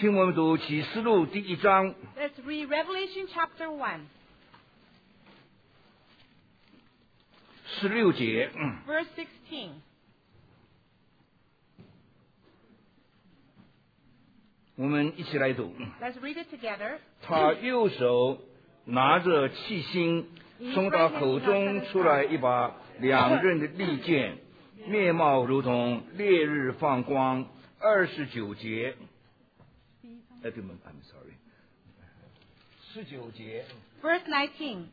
请我们读启示录第1章。 Let's read Revelation chapter 1, 16节。 verse 16. 我们一起来读。 Let's read it together. 他右手拿着器星，从他口中出来一把两刃的利剑，面貌如同烈日放光。29节。对不起 ，I'm sorry。19节。 Verse 19.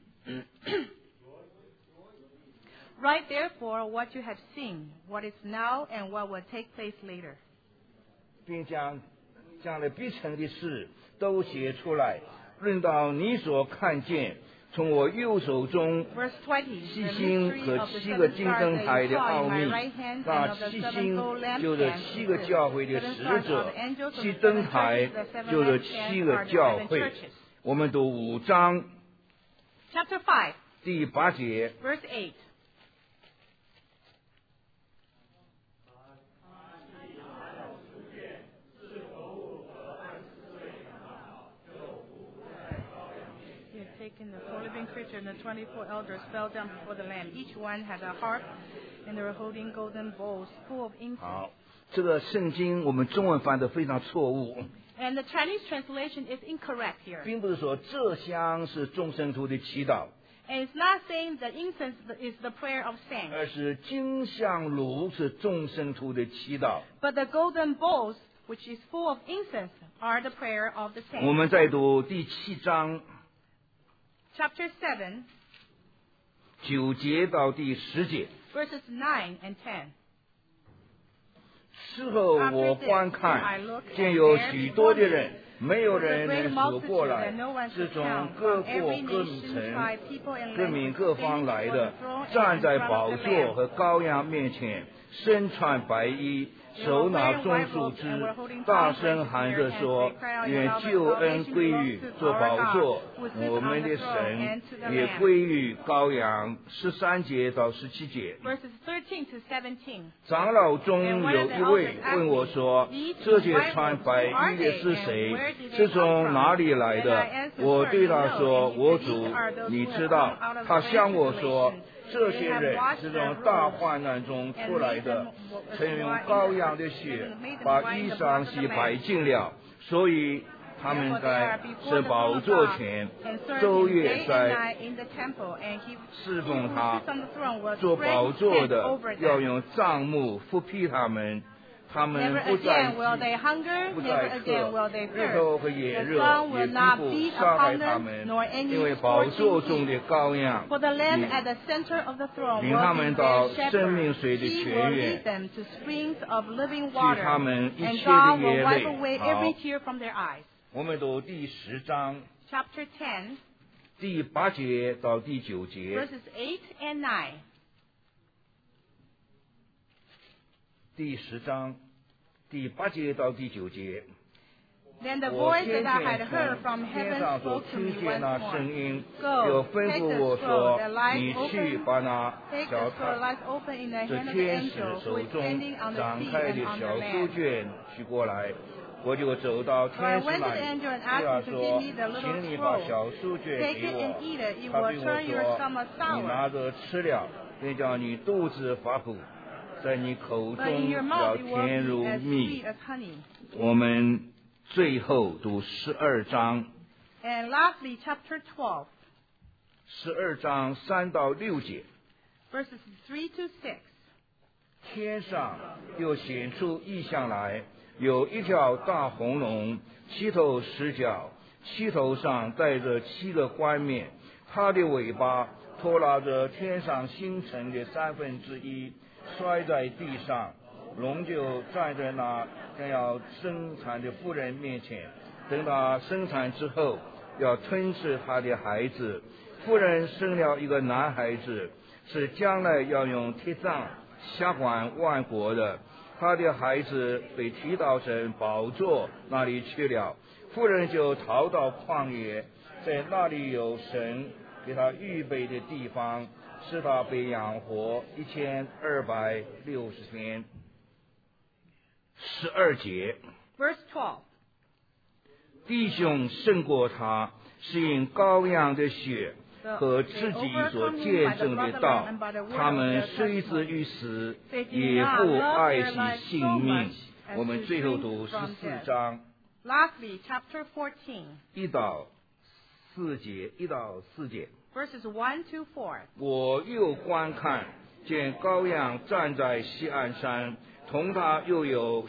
Write therefore what you have seen, what is now, and what will take place later. 并将将来必成的事都写出来，论到你所看见从我右手中 Verse 20. 七 The 星 mystery 和 of the 7个 seven 金 stars 灯 that 台 you 的 saw 奥 in my 秘。 right hand, 那 and of the 七 seven 星 gold 就是 lampstands, 7个教会的 seven 使 stars 者 are the angels, of ，7 the 灯 seven 台 churches, the seven 就是 lampstands 7个 are the 教 seven 会。 churches. 我们读5章 Chapter 5, 第8节。 verse 8. He had taken the four living creature, and the 24 elders fell down before the Lamb. Each one had a harp, and they were holding golden bowls full of incense. 好，这个圣经我们中文翻得非常错误， And the Chinese translation is incorrect here. 并不是说这香是众生徒的祈祷， And it's not saying that incense is the prayer of saints, 而是金香炉是众生徒的祈祷。 but the golden bowls, which is full of incense, are the prayer of the 我 saints. 们再读第7章 Chapter 7, 9节到第10节。 verses 9 and 10. 事后我观看，见有许多的人，没有人能数过来，是从各国各城、各民各方来的，站在宝座和羔羊面前，身穿白衣，手拿棕树枝，大声喊着说：愿救恩归于做宝座我们的神，也归于羔羊。13节到17节。 Verses 13 to 17. 长老中有一位问我说：这些穿白衣的是谁？是从哪里来的？我对他说：我主，你知道。他向我说：这些人是从大患难中出来的，曾用羔羊的血把衣裳洗白净了，所以他们在这宝座前昼夜在侍奉他。做宝座的要用帐幕覆庇他们，他们 Never 不再 again will they hunger, 不 never 再 again will 渴， they 日头 thirst. 和炎 The 热 sun 也 will not 必不 beat 伤害 upon 他 them, 们， nor any 因为宝座 scorching 中的 heat. 羔羊 For the Lamb 领 at the center of the throne 领 will 他 be 们到 their 生命 shepherd. 水的 He 泉 will 源 lead them to springs of living 使 water, 他们一 and 切 God 的 will 眼 wipe 泪。 away 好 every， tear from their eyes. 我们读第10章 Chapter 10, 第8节到第9节。 verses 8 and 9. 第10章第8节到第9节。 Then the 我 voice 先 that I 前 had heard 从 from 天 heaven 上所 spoke to 听 me 见 once 那 more. 声音， Go, 就吩 take 咐 the 我 scroll 说 that：lies 你去 open, 把那 take 小 the scroll that 他 lies open in the 这 hand of the 天使 angel who 手 is 中 standing on the 展 sea 开 and 的 on the 小书 land. 卷取过来，我就走到 So I 天使 went to 那 the 里， angel and 对 asked 他 him to 说 give me the：“ little 请你把 scroll. 小书卷 Take 给 it 我。” and eat it. It 他 will 对我 turn your 说：“ stomach 你拿 sour. 着吃了，便叫你肚子发苦，在你口 But in 中 your 要 mouth it will 甜 be 如 as 蜜。” sweet as honey. 我们最后读12章。 And lastly, chapter 12, 12章3到6节。 verses 3 to 6. 天上又显出异象来，有一条大红龙，7头10角，7头上带着7个冠冕，它的尾巴拖拉着天上星辰的1/3，摔在地上。龙就站在那将要生产的妇人面前，等她生产之后，要吞噬她的孩子。妇人生了一个男孩子，是将来要用铁杖辖管万国的。他的孩子被提到神宝座那里去了，妇人就逃到旷野，在那里有神给他预备的地方，使他被养活1260天。12节。 Verse 12. 弟兄胜过他，是因羔羊的血和自己所见证的道，他们虽至于死，也不爱惜性命。我们最后读14章 Lastly, chapter 14, 1到4节 verses 1 to 4. 我又观看，见羔羊站在西安山，同他又有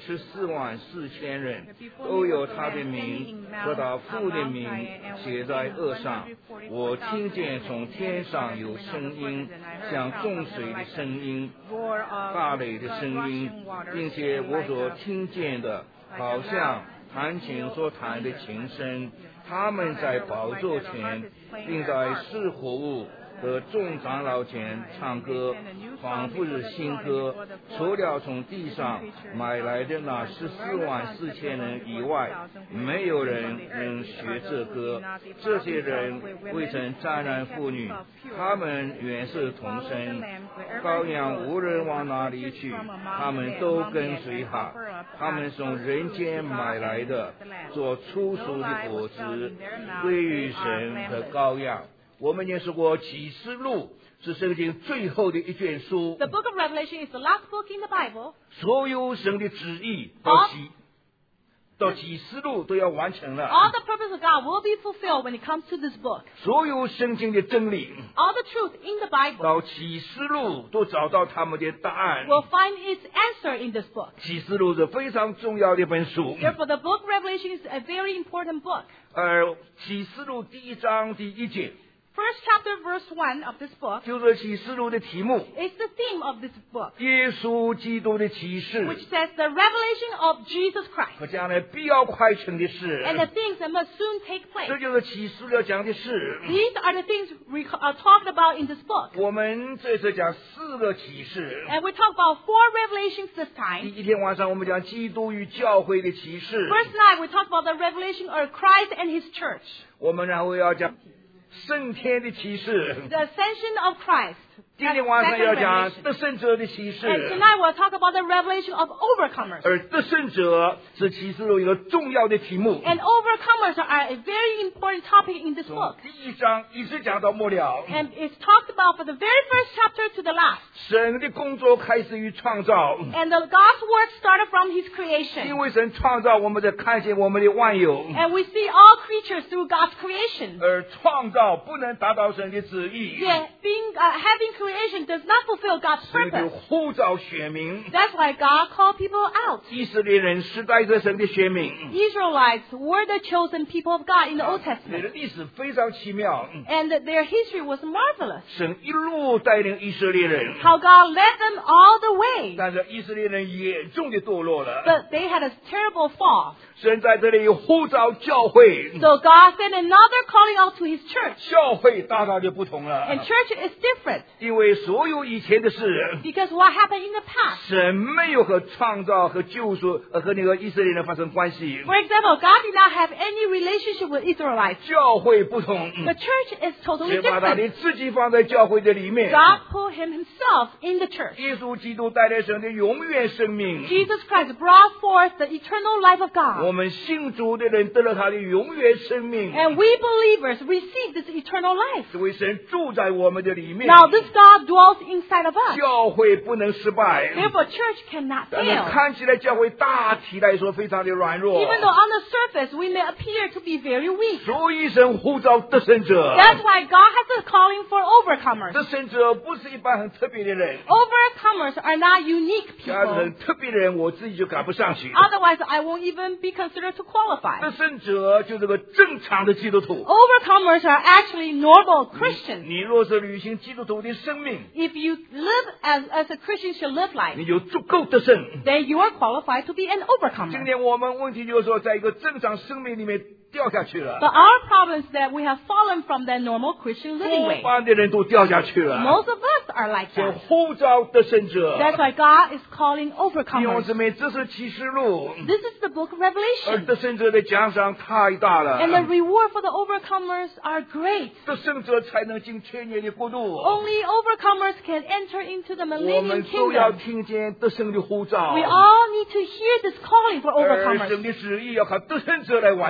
144000人，都有他的名和他父的名写在额上。我听见从天上有声音，像众水的声音，大雷的声音，并且我所听见的好像弹琴所弹的琴声。他们在宝座前，并在四活物和众长老前唱歌，仿佛是新歌。除了从地上买来的那144000人以外，没有人能学这歌。这些人未曾沾染妇女，他们原是同生。羔羊无论往哪里去，他们都跟随他。他们从人间买来的，做初熟的果子，归于神和羔羊。我们也说过，启示录是圣经最后的一卷书。 The book of Revelation is the last book in the Bible. 所有神的旨意到启示录都要完成了。 All the purpose of God will be fulfilled when it comes to this book. 所有圣经的真理 All the truth in the Bible 到启示录都找到他们的答案。 will find its answer in this book. 启示录是非常重要的一本书。 Therefore, the book of Revelation is a very important book. 而启示录第1章第1节 First chapter, verse 1 of this book 就是启示录的题目， is the theme of this book, 耶稣基督的启示 Which says the revelation of Jesus Christ 和将来必要快成的事。 and the things that must soon take 这 place. 就是启示录要讲的事。 These are the things we are talked about in this book. 我们这次讲4个启示。 And we talk about 4 revelations this time. 第一天晚上我们讲基督与教会的启示， First night, we talked about the revelation of Christ and His church, 我们然后要讲升天的启示。 the ascension of Christ. 今天晚上 Second 要讲 revelation. 得胜者的启示， And tonight we'll talk about the revelation of overcomers. 而得胜者是启示录一个重要的题目。 And overcomers are a very important topic in this 从 book. 第1章一直讲到末了， And it's talked about from the very first chapter to the last. 神的工作开始于创造， And the God's work started from His 因 creation. 为神创造，我们才看见我们的万有。 And we see all creatures through God's creation. 而创造不能达到神的旨意， Yet having creation does not fulfill God's 所以就 purpose. 呼召选民。 That's why God called people out. 以色列人是带着神的选民， Israelites were the chosen people of God in the Old 你 Testament. 的历史非常奇妙。 And their history was marvelous. 神一路带领以色列人， How God led them all the way. 但是以色列人严重的堕落了。 But they had a terrible fall. 神在这里呼召教会， So God sent another calling out to His church. 教会大大的不同 And 了， church is different. 因为所有以前的事， Because what happened in the past. 神没有和创造和救赎和那个以色列人发生关系。 For example, God did not have any relationship with Israelites. 教会不同， The church is totally 神把他 different. 的自己放在教会的里面。 God put Himself in the church. 耶稣基督带来神的永远生命， Jesus Christ brought forth the eternal life of God. 我们信主的人得了他的永远生命， And we believers receive this eternal life. 因为神住在我们的里面。 Now this God dwells inside of us. 教会不能失败， Therefore, church cannot 但是 fail. 看起来教会大体来说非常的软弱， Even though on the surface we may appear to be very weak. 所以神呼召得胜者。 That's why God has a calling for overcomers. 得胜者不是一般很特别的人， Overcomers are not unique 假如 people. 很特别的人，我自己就赶不上去。 Otherwise, I won't even be considered to qualify. 得胜者就是个正常的基督徒。 Overcomers are actually normal Christians. 你若是履行基督徒的生命， If you live as a Christian should live like, 你就足够得胜。 then you are qualified to be an 今 overcomer. 天我们问题就是说，在一个正常生命里面掉下去了， But our problem is that we have fallen from that normal Christian living 多 way. 半的人都掉下去了。 Most of us are like 就 that. 呼召得胜者。 That's why God is calling 弟兄 overcomers. 姊妹，这是启示录， This is the book of 而 Revelation. 得胜者的奖赏太大了。 And the reward for the overcomers are great. 得胜者才能进千年的国度。 Only overcomers can enter into the 我们 millennium 都要 kingdom. 听见得胜的呼召， We all need to hear this calling for 而 overcomers. 神的旨意要靠得胜者来完成。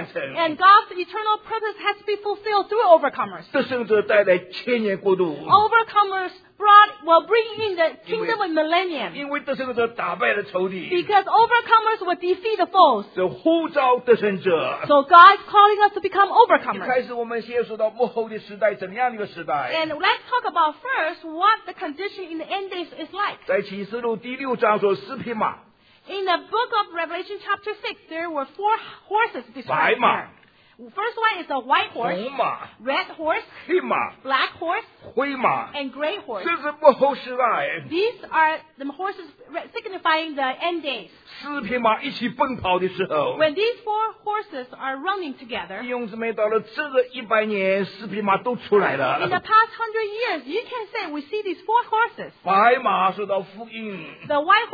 And God's eternal purpose has to be fulfilled through overcomers. 得胜者带来千年国度， Overcomers will bring in the kingdom of millennium. 因为得胜者打败了仇敌， Because overcomers will defeat the foes. 这呼召得胜者。 So God's calling us to become 一 overcomers. 开始我们先说到幕后的时代怎样的一个时代， And let's talk about first what the condition in the end days is like. 在启示录第6章说4匹马， In the book of Revelation chapter 6, there were 4 horses 白 described 马 here. First one is a white horse, 红马、 red horse, 黑马、 black horse, 灰马， and gray horse. 这是幕后时代。 These are the horses signifying the end days. 4匹马一起奔跑的时候， When these 4 horses are running together, 弟兄姊妹，到了这个100年，4匹马都出来 in the 了。 past 100 years, you can say we see these 4 horses. 白马说到福音， The white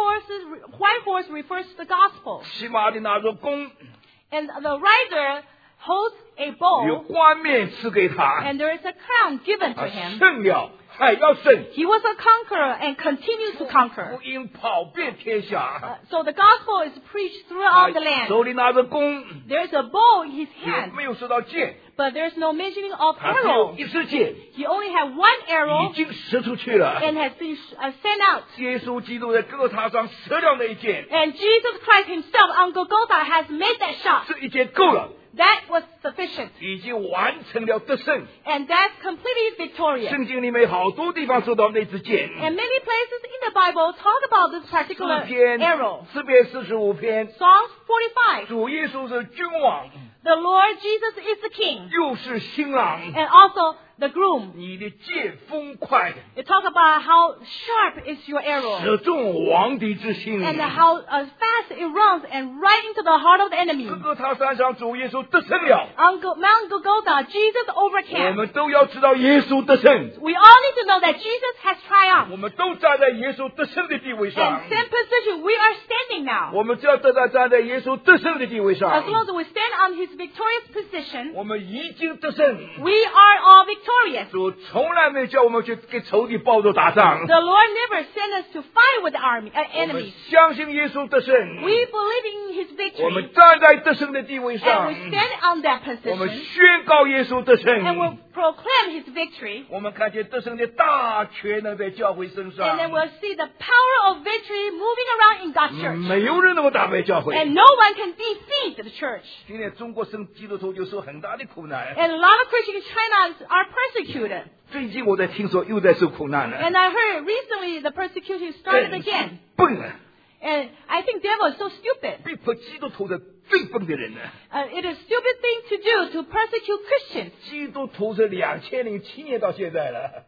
horse refers to the gospel, 骑马的拿着弓， and the rider holds a 有 bow, 冠冕赐给他， and there is a crown given to 他 him. 胜了，还要胜。 He was a conqueror and continues to conquer. 福音跑遍天下， So the gospel is preached throughout the 他 land. 手里拿着弓， There is a bow in his 也 hand, 没有说到箭， but there's no mentioning of 他只有 arrow. 一支箭， He only had one 已 arrow 经射出去了。 and has been sent out. 耶稣基督在各个塔上射了那一箭， And Jesus Christ himself on Golgotha has made that shot. 这一箭够了， That was sufficient. 已经完成了得胜。 And that's completely victorious. 圣经里面好多地方说到那支箭， And many places in the Bible talk about this particular 诗篇 arrow. 诗篇45篇， Psalms 45. 主耶稣是君王， The Lord Jesus is the king 又是新郎， and also the groom. 你的箭风快， It talks about how sharp is your arrow 射中王敌之心。 and how fast it runs and right into the heart of the enemy. 各个塔山上主耶稣得胜了， On Mount Golgotha, Jesus 我 overcame. 们都要知道耶稣得胜， We all need to know that Jesus has 我 triumphed. 们都站在耶稣得胜的地位上 And，same position we are standing now. 我们只要站在耶稣得胜的地位 As 上， long as we stand on his victorious position, 我们已经得胜。 we are all victorious. 主从来没有叫我们去给仇敌抱着打仗， The Lord never sent us to fight with the 我们 enemies. 相信耶稣得胜， We believe in his 我们 victory 站在得胜的地位 and 上 we，stand on that 我们 position 宣告耶稣得 and we'll 胜。 proclaim his victory. 我们看见得胜的大权能在教会身 And then 上， we'll see the power of victory moving around in God's church. 没有人能够打败教 And 会。 no one can defeat the church. 今天中国生基督徒就受很大的苦难， And a lot of Christians in China are persecuted. 最近我在听说又在受苦难了， And I heard recently the persecution started 真 again. 是笨啊！ And I think devil is so stupid. 逼迫基督徒的最笨的人呢？ It is a stupid thing to do to persecute Christians. 基督徒是2007年到现在了，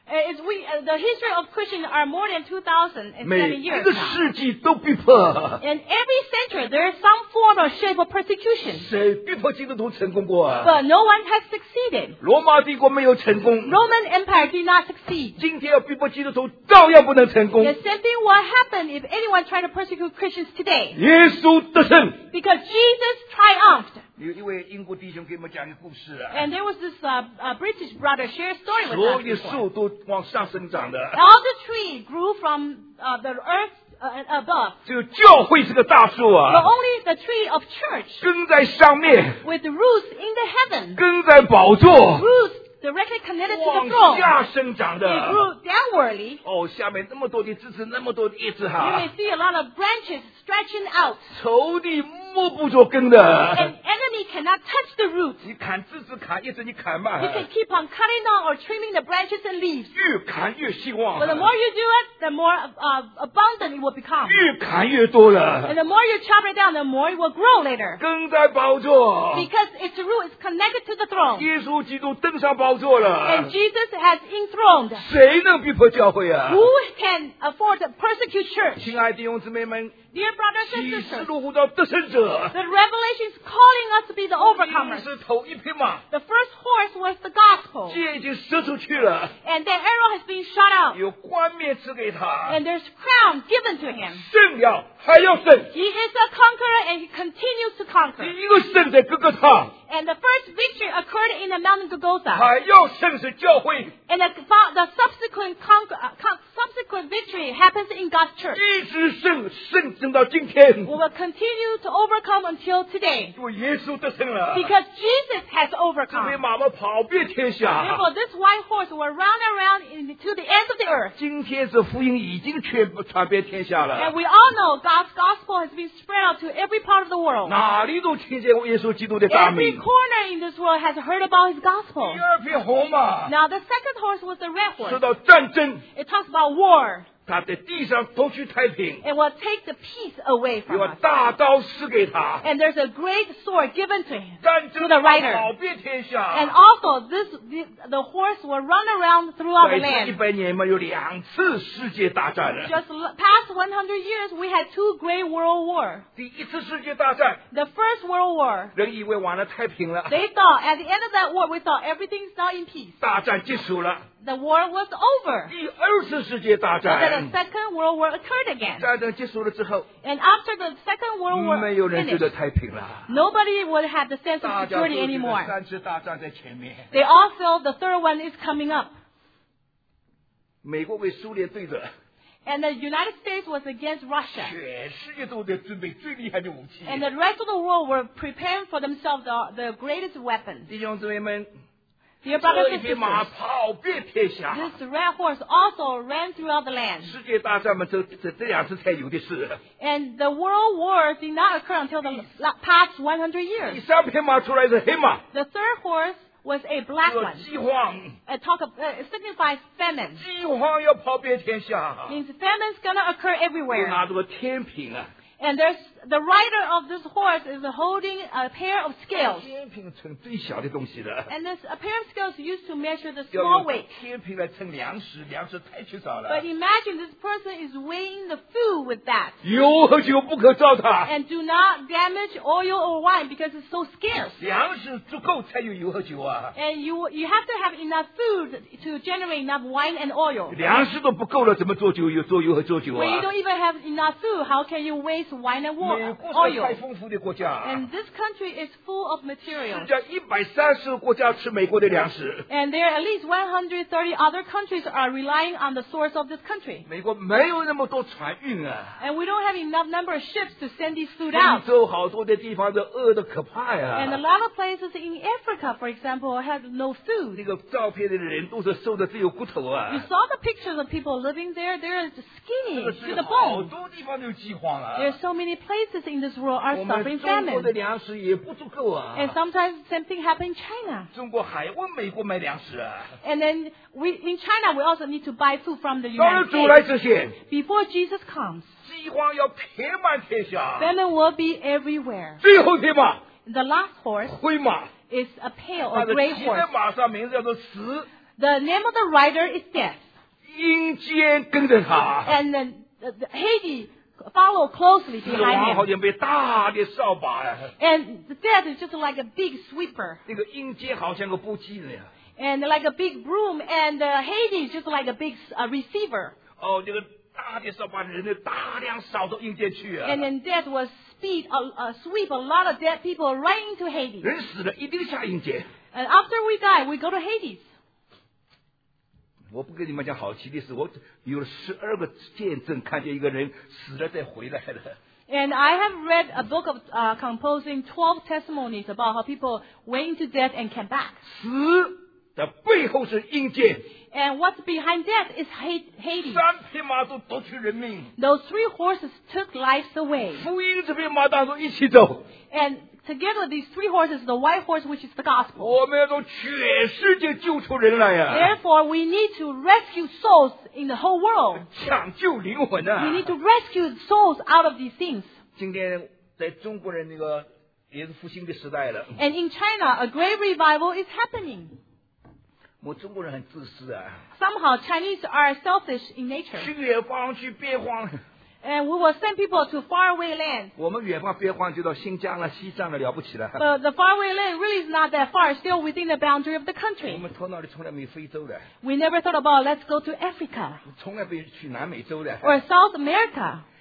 The history of Christians are more than 2,007 每一 years 个 now. 世纪都逼迫。 In every century, there is some form or shape of persecution. 谁逼迫基督徒成功过啊？ But no one has succeeded. 罗马帝国没有成功， Roman Empire did not succeed. 今天要逼迫基督徒照样不能成功。 The same thing will happen if anyone tries to persecute Christians today. 耶稣得胜。 Because Jesus triumphed. 有一位英国弟兄给我们讲一个故事啊， And there was this British brother share a story with 所有 us 的 before. 树都往上生长的， All the trees grew from the earth above. 只有教会是个大树 But 啊， only the tree of church 根在上面， with roots in the heaven. 根在宝座， Roots directly connected to 往 the throne. 下生长 It 的。 grew downwardly. 哦，下面那么多的枝子，那么多的叶子 You 哈 may，see a lot of branches stretching out. 仇敌摸不着根的。 An enemy cannot touch the roots. 你砍枝子砍叶子，你砍吧， You can keep on cutting down or trimming the branches and leaves. 越砍越兴旺 But the more you do it, the more abundant it will become. 越砍越多了 And。the more you chop it down, the more it will grow later. 根在宝座， Because its root is connected to the throne. 耶稣基督登上宝座了 And，Jesus has enthroned. 谁能逼迫教会啊？ Who can afford to persecute church? 亲爱的弟兄姊妹们， Dear brothers 启 and 示 sisters, 录呼召得胜者， the revelation is calling us to be the 一 overcomers. 是头一匹马， The first horse was the gospel. 箭已经射出去了， And that arrow has been shot out. 有冠冕赐给他， And there's crown given to him. 胜了还要胜， He is a conqueror and he continues to 第 conquer. 一个胜在哥哥他， And the first victory occurred in the mountain Golgotha. 还要圣是教会， And the subsequent victory happens in God's church. 一直胜到今天， We will continue to overcome until today. 因为耶稣得胜了， Because Jesus has 这匹 overcome. 马跑遍天下。 Therefore, this white horse will run around to the ends of the earth. 今天这福音已经全部传遍天下 And 了， we all know God's gospel has been spread out to every part of the world. 哪里都听见过耶稣基督的大 Every 名。 corner in this world has heard about his gospel. 第二匹红马 Now, the second horse was the red 说 horse. 到战争， It talks about war. 他在地上夺取太平， It will take the peace away from 有 us. 大刀赐给他， And there's a great sword given to him. 战 To 争 the rider. 跑遍天 And 下。 also, the horse will run around throughout 在 the 这 land. 100年嘛，有2次世界大战了。 Just past 100 years, we had 2 great world wars. 第一次世界大战， The first world war, 人以为完了太平了， they thought, at the end of that war, we thought everything's now in peace. 大战结束了。 The war was over. 第二次世界大 But then 战 the，second world war occurred again. 战争结束了之后， And after the second world war 没有人觉 finished, 得太平了。 nobody would have the sense 大 of 家都 security 觉得 anymore. 3次大战在前面。 They all feel the third one is coming up. 美国为苏联对着， And the United States was against Russia. 全世界都在准备最厉害的武器。 And the rest of the world were preparing for themselves the greatest weapons. 弟兄姊妹们， Dear brothers 这一 and 匹马 sisters, 跑遍天下。 this red horse also ran throughout the land. 世界大战嘛，这2次才有的事。 And the world wars did not occur until the past 100 第 years. 3匹马出来是黑马， The third horse was a black 这 one. 饥荒， It signifies famine. 饥荒要跑遍天下。 Means famine's gonna occur 又 everywhere. 拿着个天平啊， And the rider of this horse is holding a pair of scales. 天平称最小的东西的， And a pair of scales used to measure the 要 small 用 weight. 天平来称粮食，粮食太缺少了 But。imagine this person is weighing the food with that. 油和酒不可糟蹋， And do not damage oil or wine because it's so scarce. 粮食足够才有油和酒啊， And you have to have enough food to generate enough wine and oil. 粮食都不够了，怎么做酒做油和做酒 When you 啊？ don't even have enough food, how can you waste wine and 美国是太 oil? 丰富的国家， And this country is full of 世 materials. 界130个国家吃美国的粮食， And there are at least 130 other countries are relying on the source of this country. 美国没有那么多船运啊。 And we don't have enough number of ships to send these food 非 out. 洲好多的地方都饿得可怕 And a 呀。 lot of places in Africa, for example, have no 那 food. 个照片的人都是瘦的只有骨头 You 啊。 saw the pictures of people living there. They're 这 skinny 个 to 是 the 好 bone. 多地方都有饥荒啊。 There's so many places in this world are 我们 suffering 中国的 famine. 粮食也不足够啊。 And sometimes the same thing happens in China. 中国还问美国买粮食啊。 And then in China, we also need to buy food from the 当然 United 主来 States. 之前， Before Jesus comes, 饥荒要遍满天下。 famine will be everywhere. 最后一匹马， The last horse 灰马， is a pale 它 or 的 gray 骑在 horse. 马上，名字叫做死， The name of the rider is death. 阴间跟着他。 And then the Hades follow closely 死亡 behind 好 him. 像被大的扫把呀， And the death is just like a big sweeper. 那个阴间好像个簸箕那样。 And like a big broom. And Hades just like a big receiver. 哦，这个大的扫把人的大量扫到阴间去啊。 And then death was sweep a lot of dead people right into Hades. 人死了一定下阴间。 And after we die, we go to Hades. 我不跟你们讲好奇的事，我有12个见证，看见一个人死了再回来的。 And I have read a book of composing 12 testimonies about how people went into death and came back. 死的背后是阴间， And what's behind death is Hades. 3匹马都夺取人命， Those 3 horses took lives away. 福音这匹马当中一起走。 And together these 3 horses, the white horse, which is the gospel. 我们要从全世界救出人来呀、 Therefore, we need to rescue souls in the whole world. 抢救灵魂 We 啊 need！to rescue souls out of these things. 今天在中国人那个也是复兴的时代了， And in China, a great revival is happening. 我们中国人很自私啊， Somehow, Chinese are selfish in nature. 去远方去边荒， And we will send people to faraway lands. 我们远方边荒就到新疆了、西藏了，了不起了。 But the faraway land really is not that far, still within the boundary of the 我 country. 们头脑里从来没有非洲的， We never thought about let's go to Africa 从来没有去南美洲的。 or South America.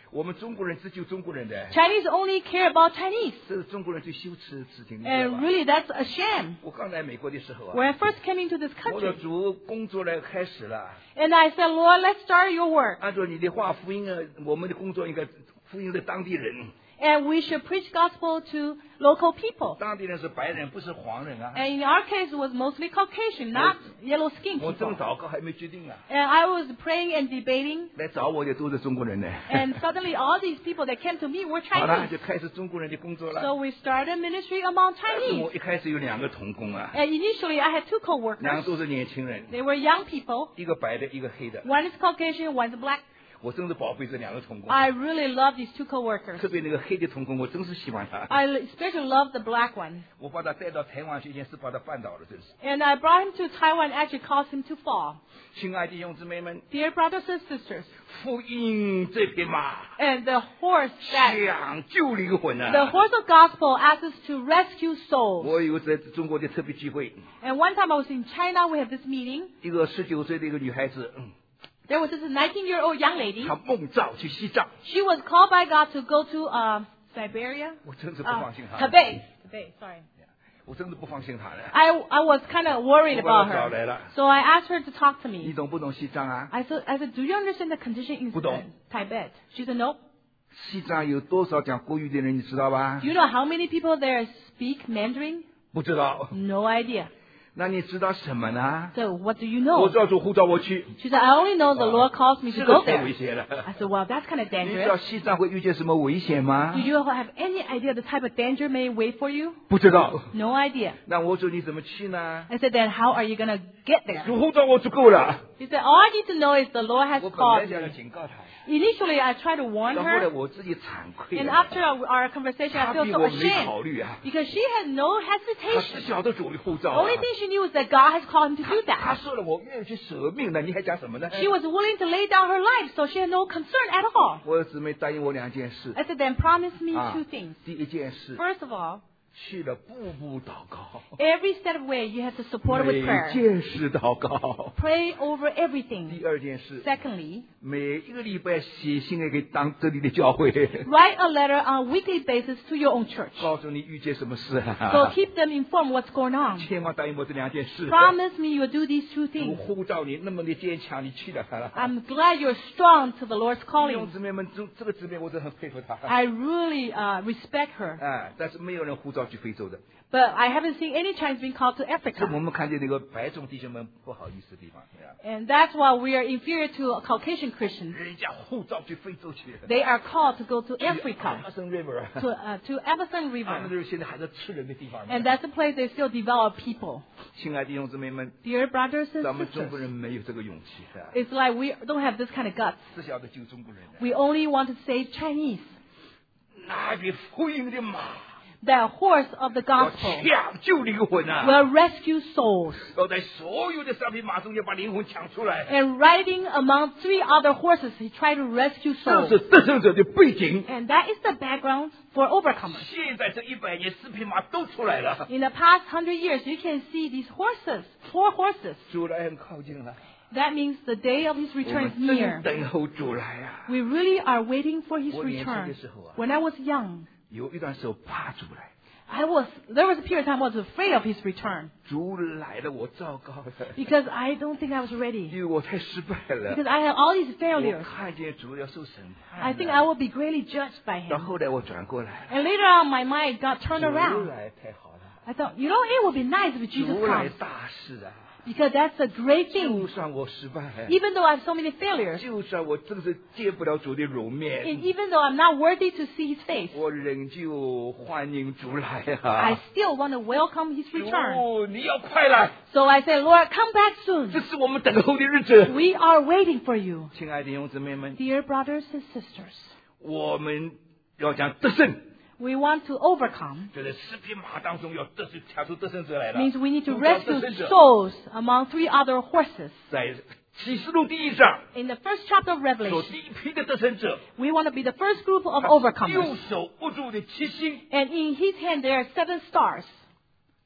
我们中国人只救中国人的， Chinese only care about Chinese. 这是中国人最羞耻的事情，你知道 And 吧？ really, that's a shame. 我刚来美国的时候啊， When I first came into this 我的 country, 主工作来开始了。 and I said, Lord, let's start your work. 按照你的话，福音啊，我们的工作应该福音的当地人， And we should preach gospel to local people. 当地人是白人，不是黄人啊。 And in our case, it was mostly Caucasian, not yellow-skinned 我 people. 正祷告还没决定啊， And I was praying and debating, 来找我的都是中国人呢。 and suddenly all these people that came to me were 好了， Chinese. 就开始中国人的工作 So 了。 we started ministry among 但是 Chinese. 我一开始有2个同工啊， And initially, I had 2 2 co-workers. 个都是年轻人， They were young people. 一个白的，一个黑的。 One is Caucasian, one is black. 我真是宝贝这2个同工， I really love these 2 co-workers. 特别那个黑的同工，我真是喜欢他。 I especially love the black one. 我把他带到台湾去，一件事把他绊倒了，真是。 And I brought him to Taiwan, actually caused him to fall. 亲爱的弟兄姊妹们， Dear brothers and sisters, 福音这匹马 and the horse that 想救灵魂 the 啊！ horse of gospel asks us to rescue souls. 我有在中国的特别聚会， And one time I was in China, we had this meeting. 一个19岁的一个女孩子， There was this 19-year-old young lady. 她梦召去西藏， She was called by God to go to Siberia. 我真是不放心她， Tibet. Tibet, sorry. 我真是不放心她的。 I was kind of worried 我把 about 她找来 her. 了， So I asked her to talk to 你 me. 懂不懂西藏啊？ I said, do you understand the condition in 不懂。 Tibet? She said, nope. 西藏有多少讲国语的人，你知道吧 Do？you know how many people there speak Mandarin? 不知道。 No idea. 那你知道什么呢？ So what do you 我 know? 知道主呼召我去， She said, I only know the Lord calls me 这 to 个 go 太危 there. 险了。 I said, well, that's kind of 你知道 dangerous. 西藏会遇见什么危险吗 Do？you have any idea the type of danger may wait for you? 不知道。 No idea. 那我说你怎么去呢？ I said, then how are you going to get there? 主呼召我就够了。 She said, all I need to know is the Lord has 我本来 called 想要 me. 警告他， Initially, I tried to warn 到后来 her, 我自己惭愧 and 了。 after our conversation, 他 I feel 比 so 我没 ashamed 考虑啊， because she had no 他 hesitation. 只晓得主的呼召 The 啊 only thing she knew is that God has called him to do 他 that. 说了，我愿意去舍命的，你还讲什么呢？ She was willing to lay down her life, so she had no concern at all. 我的姊妹答应我2件事 I said, then promise me 啊 two things. 第一件事， First of all, 去了步步祷告， every step of the way you have to support it 每 with prayer. 件事祷告。 Pray over everything. 第2件事， Secondly, 每一个礼拜写信给这里的教会， write a letter on a weekly basis to your own church. 告诉你遇见什么事 So 啊。 keep them informed what's going on. 千万答应我这2件事。 Promise me you will do these two 主 things. 呼召你那么的坚强，你去了。 I'm glad you're strong to the Lord's 弟兄 calling. 姊妹们，这个姊妹我真的很佩服她。 I really respect her. 但是没有人呼召去非洲的。 But I haven't seen any Chinese being called to 这 Africa. 我们看见那个白种弟兄们不好意思的地方， And that's why we are inferior to Caucasian Christians. 人家呼召去非洲去。 They are called to go to Africa, Amazon River， to Amazon 他们 River. 这现在还在吃人的地方。 And that's the place they still develop people. 亲爱的弟兄姊妹们， Dear brothers and 咱们中国 sisters, 人没有这个勇气的， it's like we don't have this kind of guts. 只晓得救中国人的。 We only want to save Chinese. 那匹福音的马 The horse of the 要 gospel 抢救灵魂啊！ will rescue souls. 要在所有的3匹马中间把灵魂抢出来， And riding among 3 other horses, he tried to rescue 这 souls. 是得胜者的背景。 And that is the background for overcomers. 现在这100年，4匹马都出来了， In the past 100 years, you can see these horses, 4 horses. 主来很靠近了。 That means the day of his 我 return is 们真 near. 等候主来啊！ We really are waiting for his 我年轻的 return. 时候啊， When I was young, 有一段时候怕主来， there was a period of time I was afraid of his return 主来了，我糟糕了， because I don't think I was ready. 因为我太失败了。 Because I had all these 我 failures. 看见主要受审判 I 了。 think I will be greatly judged by 到 him. 后来我转过来， And later on, my mind got turned 主 around. 来太好了， I thought, you know, it would be nice if Jesus 主来 comes. 大事啊！ Because that's a great 就 thing. 算我失败， Even though I have so many failures, 就算我真是见不了主的容 and 面， even though I'm not worthy to see his face, 我仍旧欢迎主来 I 啊！ still want to welcome his return. 主，你要快来， So I say, Lord, come back 这 soon. 是我们等候的日子。 We are waiting for you. 亲爱的弟兄姊妹们， Dear brothers and sisters, 我们要讲得胜， we want to overcome. 就是4匹马当中要得胜，抢出得胜者来了。 Means we need to 主叫得 rescue 胜者 souls among 3 other horses. 在启示录第1章 In the first chapter of 说 Revelation, 第一批的得胜者， we want to be the first group of 他 overcomers. 右手握住的7星， And in his hand there are 7 stars.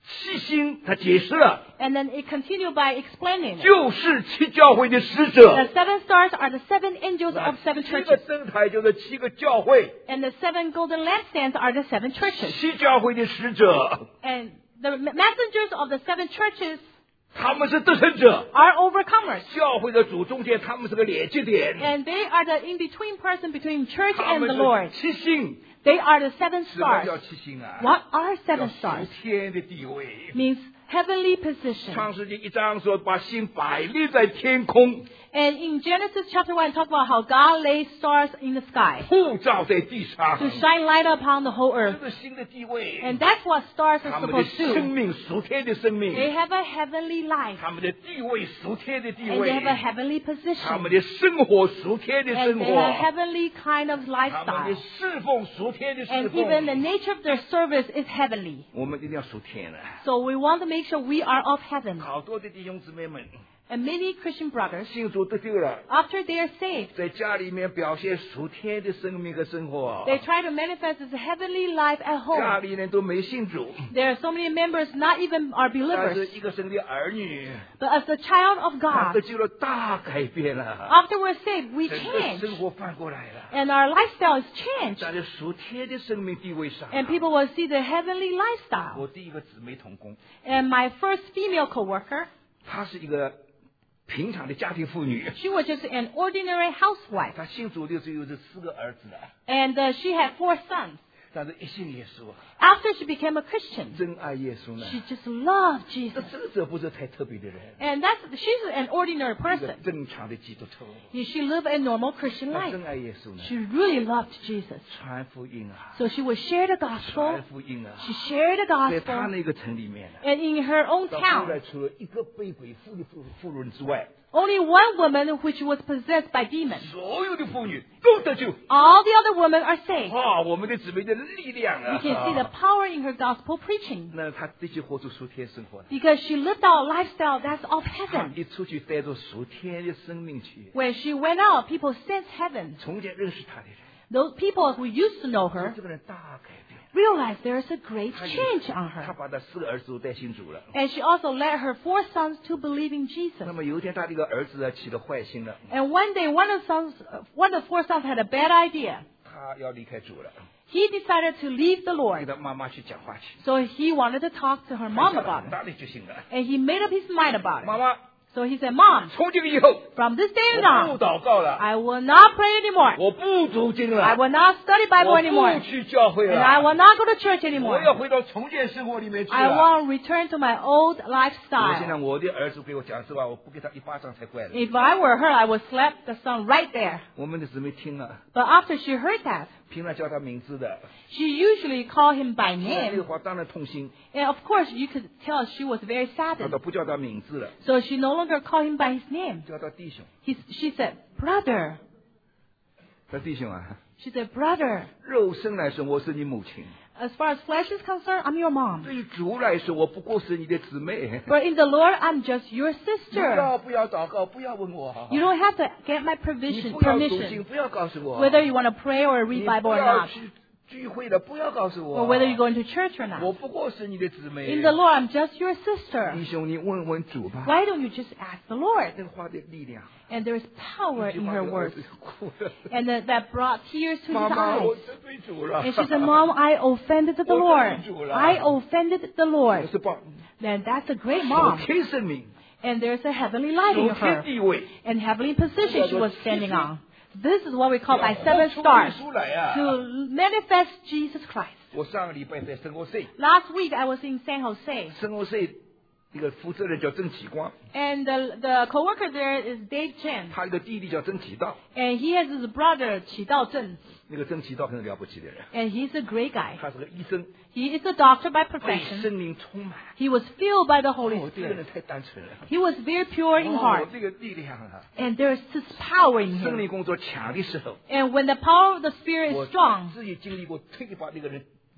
七星他解释了， And then it continued by explaining it. 就是七教会的使者 The 7 stars are the 7 angels of 7 七个 churches. 灯台就是七个教会， And the 7 golden lampstands are the 7 churches. 七教会的使者 And the messengers of the 7 churches 他们是得胜者， are overcomers. 教会的主中间他们是个连接点， And they are the in-between person between church 他 and 们 the Lord. 是七星。 They are the 7 什么叫 stars. 七星啊？ What are 7 叫 stars? 属天的地位。 Means heavenly position. 创世纪1章说，把星摆列在天空， And in Genesis chapter 1, it talks about how God lays stars in the sky 普照在地上。 to shine light upon the whole 这 earth. 个星的地位， And that's what stars are 他们的 supposed to 生 do. 命属天的生 They 命， have a heavenly life. 他们的地位属天的地 And 位 they，have a heavenly 他 position. 们的生活属天的 And 生 they 活， have heavenly kind of 他们的 lifestyle. 侍奉属天的侍 And even the 奉。 nature of their service is heavenly. 我们一定要属天的。 So we want to make sure we are of heaven. 好多的弟兄姊妹们， And many Christian brothers, 信主得救了， after they are saved, 在家里面表现属天的生命和生活。 they try to manifest this heavenly life at 家 home. 里人都没信主， There are so many members not even are 但是 believers. 一个神的儿女， But as the child of 他 God, 得救了，大改变了， after we're saved, we 整个 change. 生活翻过来了。 And our lifestyle is changed. 在这属天的生命地位上， And people will see the heavenly lifestyle. 我第一个姊妹同工， And my first female coworker, 她是一个平常的家庭妇女， she was just an ordinary housewife. 她信主的时候有这4个儿子了， And she had 4 sons. 但是一信耶稣， After she became a Christian, 真爱耶稣呢。 she just loved 这 Jesus. 这不是太特别的人， And she's an ordinary 一个 person. 正常的基督徒， She lived a normal Christian 她 life. 真爱耶稣呢。 She really loved Jesus. 传福音啊， So she would share the 传 gospel. 福音啊， She shared the 在她 gospel. 那个城里面呢， And in her own 到后来 town, 除了一个被鬼附的妇人之外， only one woman which was possessed by demons. 所有的妇女都得救。 All the other women are saved. 哇，我们的姊妹的力量 We 啊！ can see the power in her gospel preaching. 那她的确活出属天生活的， Because she lived out a lifestyle that's of 她 heaven. 一出去带着属天的生命去。 When she went out, people sensed heaven. 从前认识她的人， Those people who used to know her 这个人大改变。 realized there is a great 她 change on 她 her. 把她4个儿子都带信主了。 And she also led her 4 sons to believe in 那 Jesus. 么有一天，她这个儿子啊起了坏心了， And one day, one of the 4 sons had a bad idea. 他要离开主了， He decided to leave the 跟 Lord. 他妈妈去讲话去。 So he wanted to talk to her mom 下了 about 很 it. 大的决心了。 And he made up his mind about 妈 it. 妈， So he said, Mom, 从今以后 from this day 我不 on, 祷告了， I will not pray anymore. 我不读经 I 了， will not study 我 Bible anymore. 不去教会 And I will 了， not go to church 我 anymore. 要回到从前生活里面去 I 了。 want to return to my old 我现在 lifestyle. 我的儿子给我讲实话，我不给他一巴掌才怪了。 If I were her, I would slap the son right there. 我们的姊妹听了， But after she heard that, 平常叫他名字的， she usually called him by 这个 name. 话当然痛心， And of course, you could tell she was very 他 saddened. 都不叫他名字了， So she no longer called him by his name. 叫他弟兄。 She said, Brother. 他弟兄啊， She said, Brother. 肉身来说我是你母亲， As far as flesh is concerned, I'm your mom. 对于主来说我不过是你的姊妹。 But in the Lord, I'm just your 不 sister. 要不要祷告，不要问我， You don't have to get my 你不要读经， permission 不要告诉我， whether you want to pray or 你 read 不 Bible or 要 not, 去聚会的，不要告诉 or 我， whether you go into church or 我 not. 不过是你的姊妹。 In the Lord, I'm just your sister. 弟兄，你问问主吧。 Why don't you just ask the Lord? 这个话的力量， And there's power 一句 in 话 her 给我 words. 哭的。 And that brought tears to 妈 his 妈，我 eyes. 得罪主了。 And she said, Mom, I offended the Lord. I offended the 我 Lord. 是报 Then that's a great 属 mom. 天生命， And there's a heavenly light 属 in 天 her. 地位， And heavenly position she was standing on. This is what we call by 要 7 活出 stars. 耶稣来啊！ To manifest Jesus Christ. 我上个礼拜在圣何塞， Last week I was in San Jose. 圣何塞一个负责人叫曾启光， And the co-worker there is Dave Chen. 他一个弟弟叫曾启道， And he has his brother Qi Dao Zhen. 那个曾启道很了不起的人， And he's a great guy. 他是个医生， He is a doctor by 被 profession. 圣灵充满。 He was filled by the Holy 哦，这个人 Spirit. 太单纯了。 He was very pure in 哦 heart.， 这个力量啊！ And there's this power in 圣 him. 灵工作强的时候， And when the power of the Spirit 我 is strong, 自己经历过，推把那个人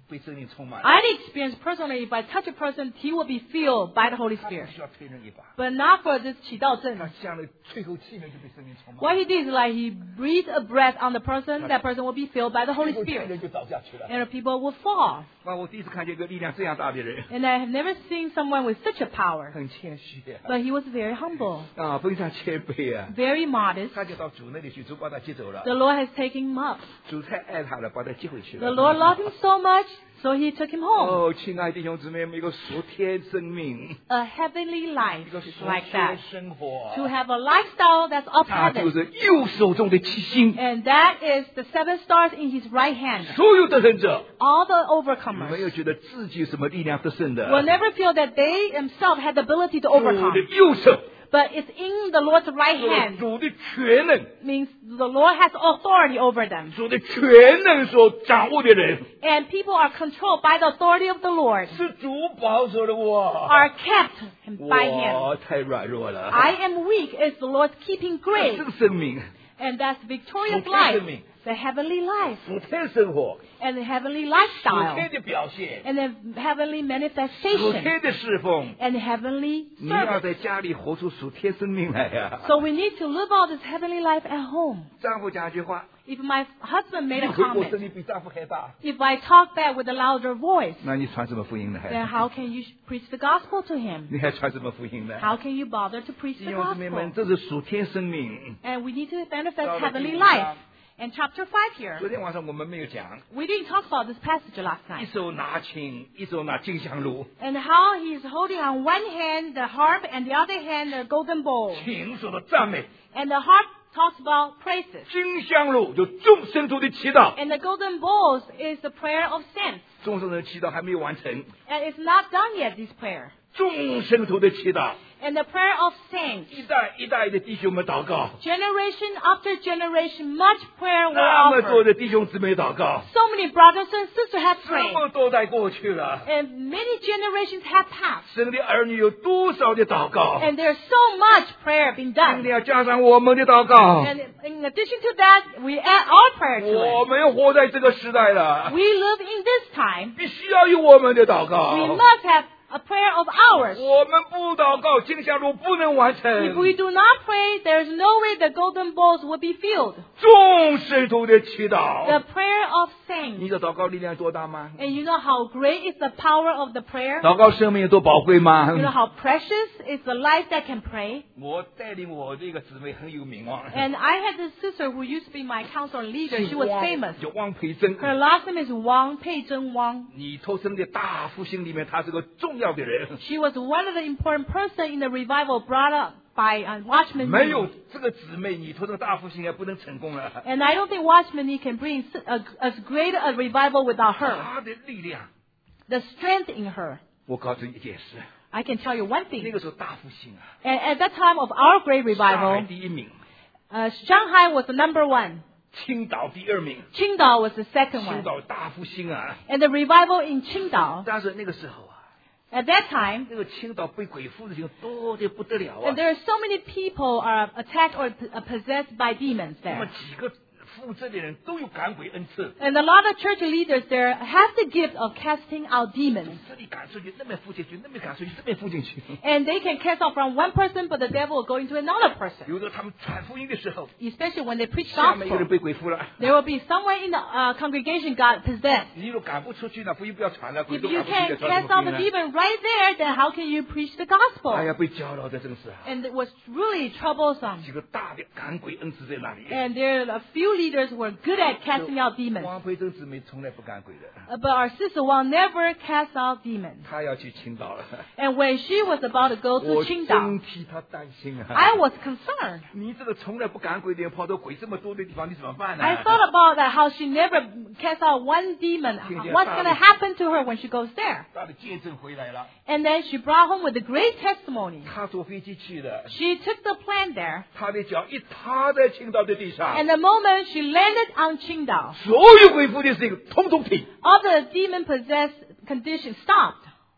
被圣灵充满。 I experienced personally, if I touch a person, he will be filled by the Holy 他不 Spirit. 需要推人一把， But not for this 起到症. 他像那吹口气呢就被圣灵充满。 What he did is like he breathed a breath on the person, that person will be filled by the 吹 Holy 口气 Spirit. 人就倒下去了。 And the people will fall. 哇，我第一次看见一个力量这样大的人， And I have never seen someone with such a power. 很谦虚啊， But he was very humble, 啊，非常谦卑啊。 very modest. 他就到主那里去，主把他接走了。 The Lord has taken him up. 主太爱他了，把他接回去 The 了。 Lord loved him so much, so he took him home. 哦，亲爱的弟兄姊妹，一个属天生命， A heavenly life 一个 is 属 like 天 that. 生活， To have a lifestyle that's of 他就 heaven. 是右手中的七星。 And that is the 7 stars in his right hand. 所有得胜者 All the 没 overcomers 有觉得自己有什么力量得胜的， will never feel that they themselves had the ability to 主 overcome. 的右手， But it's in the Lord's right 主 hand. 主的全能， Means the Lord has authority over them. 主的全能所掌握的人， And people are controlled by the authority of the Lord. 是主保守的我。 Are kept by Him. 我太软弱了。 I am weak is the Lord's keeping 这 grace. 个生命， And that's victorious 属天 life. 生命， The heavenly life. 属天生活， And the heavenly 属 lifestyle. 天的表现， And the heavenly 属 manifestation. 天的侍奉。 And the heavenly 你要 service. 在家里活出属天生命来呀、 So we need to live out this heavenly life at home. 丈夫讲一句话， If my husband 你 made a 回国声 comment, 音比丈夫还大， if I talk back with a louder voice, 那你传什么福音呢？ then how can you preach the gospel to him? 你还传什么福音呢？ How can you bother to preach 弟 the 兄姊妹们， gospel? 这是属天生命。 And we need to manifest 到了 heavenly 第五 life. 章 And chapter 5 here, 昨天晚上我们没有讲， we didn't talk about this passage last 一 night. 手拿琴，一手拿金香炉。 And how he's holding on one hand the harp and the other hand the golden bowl. 琴说的赞美， And the harp talks about praises. 金香炉就众圣徒的祈祷， And the golden bowls is the prayer of saints. 众圣徒的祈祷还没有完成， And it's not done yet, this prayer. 众圣徒的祈祷， And the prayer of saints. 一代一代的弟兄们祷告， Generation after generation, much prayer were 那么多 offered. 的弟兄姊妹祷告， So many brothers and sisters have 这 prayed. 么多代过去了， And many generations have passed. 神的儿女有多少的祷告？ And there's so much prayer being 今 done. 天要加上我们的祷告， And in addition to that, we add our prayer to 我 it. 们活在这个时代了， We live in this time. 必须要有我们的祷告。 We must have a prayer of ours. 我们不祷告，金香炉不能完 If 成。 we do not pray, there's no way the golden bowls will be filled. 众圣徒的祈 The 祷， prayer of 你 saints. 的祷告力量多大吗？ And you know how great is the power of the prayer? 祷告生命有多宝贵吗？ You know how precious is the life that can pray? 我带领我这个姊妹很有名望， And I had this sister who used to be my counselor and leader. She was 汪 famous. 叫汪培珍。 Her last name is Wang Pei Zhen Wang. 你投身的大复兴里面，她是个重要的人。 She was one of the important person in the revival brought up by Watchman 没有 Nee. 这个姊妹，你投身大复兴也不能成功了。 And I don't think Watchman Nee can bring as great a revival without her. 她的力量， The strength in her. 我告诉你一件事， I can tell you one 那 thing. 个时候大复兴啊， And at that time of our great 上海 revival, 第一名， Shanghai was the number one. 青岛第二名， Qingdao was the second 青 one. 岛大复兴啊。 And the revival in Qingdao, 但是那个时候啊， at that time, 那个青岛被鬼附的人多的不得了啊 and。there are so many people are attacked or possessed by demons 那么 there. 几个负责的人都有赶鬼恩赐， And a lot of church leaders there have the gift of casting out 从 demons. 这里赶出去，那边附进去，那边赶出去，这边附进去。 And they can cast out from one person, but the devil will go into another person. 有的他们传福音的时候， Especially when they preach 下面一个人 gospel. 被鬼附了， There will be someone in the congregation got possessed. 你如果赶不出去呢，福音不要传了，鬼 If 都 you 赶不出去 can't 传 cast 什么 out 福 the 音呢？ demon right there, then how can you preach the gospel? 哎呀，被搅扰的真是啊！ And it was really troublesome. 几个大的赶鬼恩赐在那里。 And there are a few leaders who were good at casting out demons. 王培珍姊妹从来不赶鬼的， But our sister Wang never cast out demons. 她要去青岛了。 And when she was about to go to 我真 Qingdao, 替她担心啊！ I was concerned. 你这个从来不赶鬼的人，跑到鬼这么多的地方，你怎么办呢？ I thought about that, how she never cast out one demon. What's going to happen to her when she goes there? 她的见证回来了， And then she brought home with a great testimony. 她坐飞机去的， She took the plane there. 她的脚一踏在青岛的地上， And the moment she landed on Qingdao, 所有鬼附的事情通通停。 all the demon-possessed condition stopped.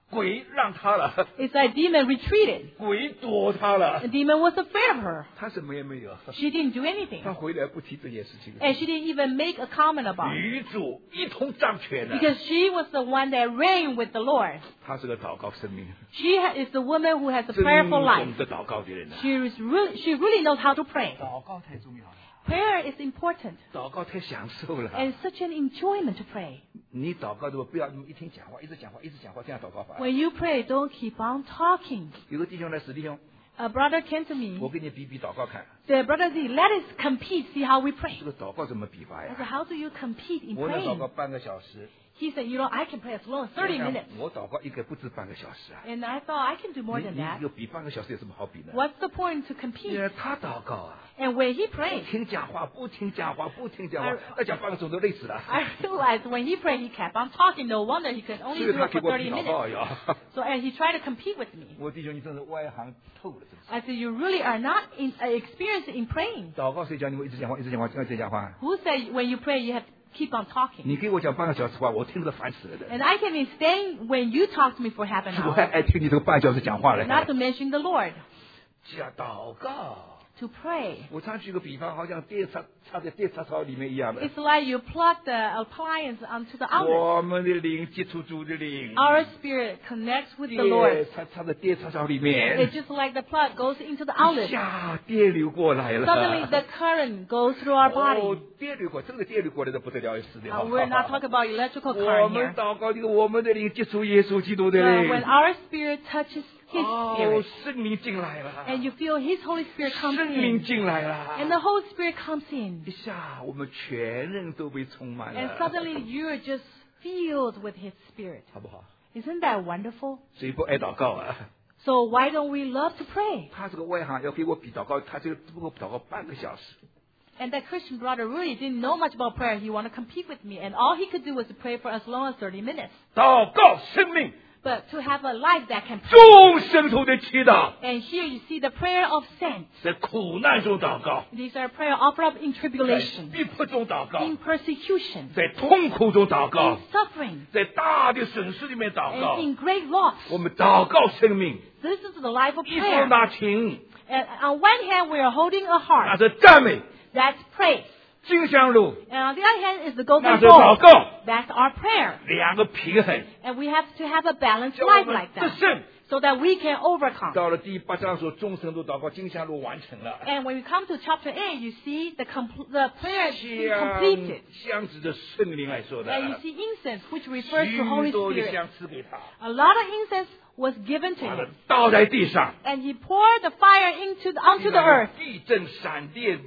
鬼让他了， It's like demon retreated. 鬼躲他了 The， demon was afraid of her. 他什么也没有， She didn't do anything. 他回来不提这件事情， And she didn't even make a comment about it. 与主一同掌权的， Because she was the one that reigned with the Lord. 他是个祷告生命， She is the woman who has a 真 prayerful life. 正的祷告的人啊， She really knows how to pray. 祷告太重要了， Prayer is important 祷告太享受了。 and such an enjoyment to pray. 你祷告的时候不要一天讲话，一直讲话，一直讲话，这样祷告法。 When you pray, don't keep on talking. 有个弟兄来，史弟兄， A brother came to 我 me. 给你比比祷告看， The brother said, let us compete, see how we pray. 这个祷告怎么比法 I 呀 said,？how do you compete in 我能祷 praying? 告半个小时， He said, I can pray as long as 30 minutes. 我祷告应该不止半个小时啊。 And I thought I can do more 你 than 你 that. 有比半个小时有什么好比呢？ What's the point to 因 compete? 为他祷告啊， And when he 不 prayed, 停讲话，不停讲话，不停讲话 I-， 再讲半个钟头累死了。 I realized when he prayed, he kept on talking. No wonder he could 所 only 以 do 他 it 给 for 我比 30 祷告 minutes. 呀。 So and he tried to compete with me. 我弟兄，你真是外行透了，真是。 I said, you really are not experienced in praying. 祷告谁叫你们一直讲话，一直讲话，一直讲话？ Who said when you pray, you have to keep on talking? 你给我讲半个小时话，我听得烦死了的。 And I can stand when you talk to me for half an 我还 hour. 爱听你这个半小时讲话嘞。 Not to mention the Lord. 讲祷告， To pray. 我常举个比方，好像电插在电插槽里面一样的。 It's like you plug the appliance onto the outlet. 我们的灵接触主的灵， Our spirit connects with the Lord. 电插在电插槽里 It's 面， just like the plug goes into the 一 outlet. 下电流过来了。 Suddenly the current goes through our 哦 body.， 电流过，这个电流过来的不得了，是的。 We're not talking about electrical 我 current 们 here. 祷告这个，我们的灵接触耶稣基督的 But 灵 when。our spirit touches His 哦 spirit,， 圣灵进来了， and you feel His Holy Spirit comes 圣灵 in, 进来了， and the Holy Spirit comes in, 一下我们全人都被充满 and 了， suddenly you're just filled with His Spirit. 好不好？ Isn't that wonderful? 谁不爱祷告啊？ So why don't we love to pray? 他这个外行要给我比祷告，他就只不过祷告半个小时。 And that Christian brother really didn't know much about prayer. He wanted to compete with me, and all he could do was to pray for as long as 30 minutes. 祷告生命， But to have a life that can pray. 众圣徒的祈祷， And here you see the prayer of saints. 在苦难中祷告， These are prayer offered up in 在 tribulation, 逼迫中祷告， in persecution, 在痛苦中祷告 in，suffering, 在大的损失里面祷 and 告。 in great loss. 我们祷告生命， This is the life of 一手 prayer. 拿琴， And on one hand, we are holding a 那 heart. 是赞美； That's praise. 金香炉， And on the other hand is the 那 golden 是祷 bowl. 告。 That's our prayer. 两个平衡， And we have to have a balanced 叫我 life 们 like 得 that, 胜。 so that we can overcome. 到了第8章说，众圣徒祷告，金香炉完成了。 And when we come to chapter 8, you see the prayer is completed. 香指的圣灵来说的， And you see incense, which refers to Holy 许多的 Spirit. 香赐给他， A lot of incense was given to 把它 him. 倒在地上， And he poured the fire onto the earth. 地震、闪电，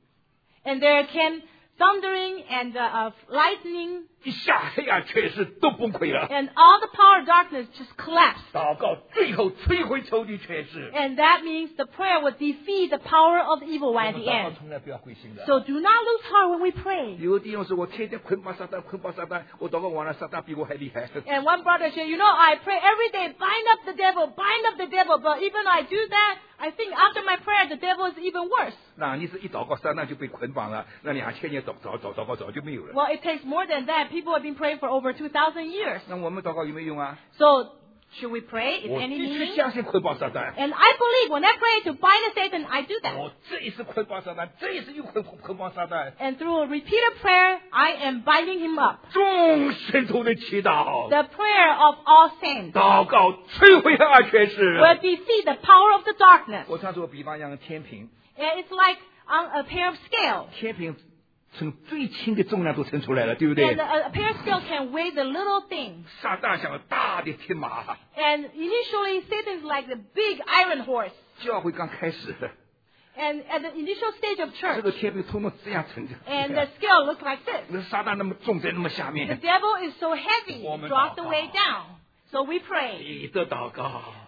And there came thundering and lightning. 一下黑暗权势都崩溃了。 And all the power of darkness just collapsed. 祷告最后摧毁仇敌权势。 And that means the prayer would defeat the power of the evil 我 one at 们 the 祷告 end. 从来不要灰心的。 So do not lose heart when we pray. 有的弟兄说，我天天捆绑撒旦，捆绑撒旦，我祷告完了，撒旦比我还厉害。 And one brother said, I pray every day, bind up the devil, bind up the devil. But even I do that, I think after my prayer, the devil is even worse. 那你是一祷告，撒旦就被捆绑了，那2000年祷告早就没有了。 Well, it takes more than that. People have been praying for over 2,000 years. 那我们祷告有没有用啊？ So should we pray? Is 我 any 必须 meaning? 相信捆绑撒旦。 And I believe when I pray to bind Satan, I do that. 我这一次捆绑撒旦，这一次又捆绑撒旦。 And through a repeated prayer, I am binding him up. 众圣徒的祈祷， The prayer of all saints 祷告摧毁黑暗权势。 will defeat the power of the darkness. 我常说，比方像天平， And it's like on a pair of scales. 天平称最轻的重量都称出来了，对不对 And？a pair of scales can weigh the little things. 撒旦像大的天马， And initially, Satan's like the big iron horse. 教会刚开始， And at the initial stage of 这 church, 个天平通通这样沉着。 and the scale looks like this. 那撒旦那么重在那么下 The 面， devil is so heavy, 我们 dropped 祷告。 way down. So we pray. 你的祷告，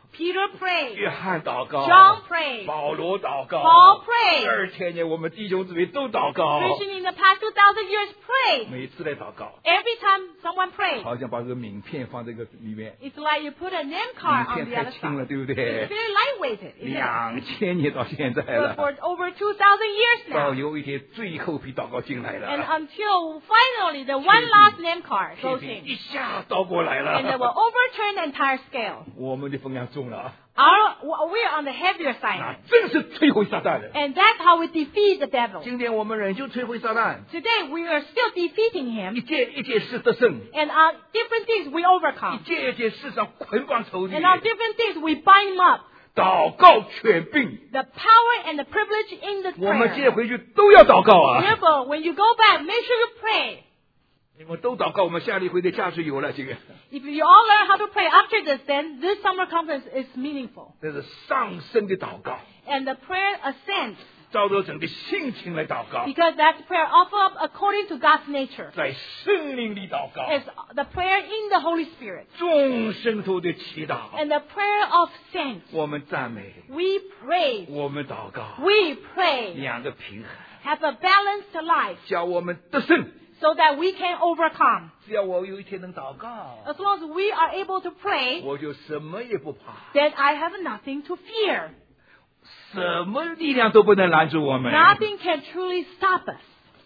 Peter prayed. 约翰祷告， John prayed. 保罗祷告， Paul prayed. 2000年我们弟兄姊妹都祷告， Christians in the past 2,000 years prayed. 每次来祷告， Every time someone prayed, 好像把这个名片放在这个里面， it's like you put a name 名 card on 片 the 太 other 轻了， side. 对不 It's 对？ very lightweighted, isn't it? 2000年到现在 But 了， for over 2,000 years 到 now. 有一天最后一批祷告进来 And 了， until finally the one last name card 天 goes 平 in. 一下倒过来 And they will 了， overturn the entire scale. 我们的分量重了， We're on the heavier 那 side. 真是摧毁撒旦了。 And that's how we defeat the devil. 今天我们仍旧摧毁撒旦， Today we are still defeating 一 him. 件一件事得胜， And on different things we 一 overcome. 件一件事上捆绑仇敌， And on different things we bind him up. 祷告权柄， The power and the privilege in the 我们接 prayer. 回去都要祷告啊！ Therefore, when you go back, make sure you pray. 你们都祷告，我们下一回的价值有了，这个 If you all learn how to pray after this, then this summer conference is meaningful. 这是上升的祷告， And the prayer ascends 照着整个性情来祷告， because that's prayer offered up according to God's nature. 在圣灵里祷告， It's the prayer in the Holy Spirit 众圣徒的祈祷， and the prayer of saints. 我们赞美， We praise, 我们祷告， we pray, 两个平衡， have a balanced life 叫我们得胜。 so that we can overcome. 只要我有一天能祷告， As long as we are able to pray, 我就什么也不怕， then I have nothing to fear. 什么力量都不能拦住我们。 Nothing can truly stop us.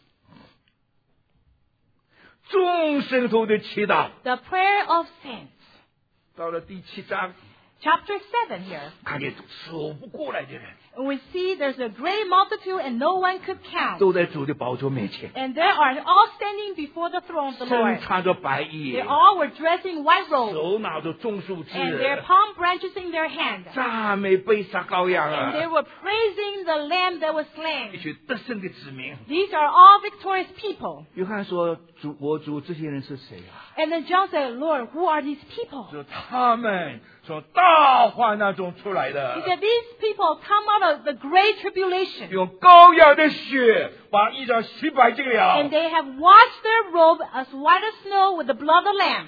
众圣徒的祈祷， The prayer of saints. 到了第7章， Chapter 7 here. 看见数不过来的人， And we see there's a great multitude and no one could count. 都在主的宝座面前， And they are all standing before the throne of the 身 Lord. 穿着白 They 衣， all were dressed in white robes 手拿着棕树 and their 枝， palm branches in their hand. 赞美被杀羔羊 And they 啊！ were praising the Lamb that was 一 slain. 群得胜的子民。 These are all victorious people. 约翰说：“主，我主，这些人是谁啊 And then John said, Lord, who are these？” people? 说他们从大患难中出来 He 的， said, these people come out of the great tribulation. 用羔羊的血把衣裳洗白净 And 了。 they have washed their robe as white as snow with the blood of the Lamb.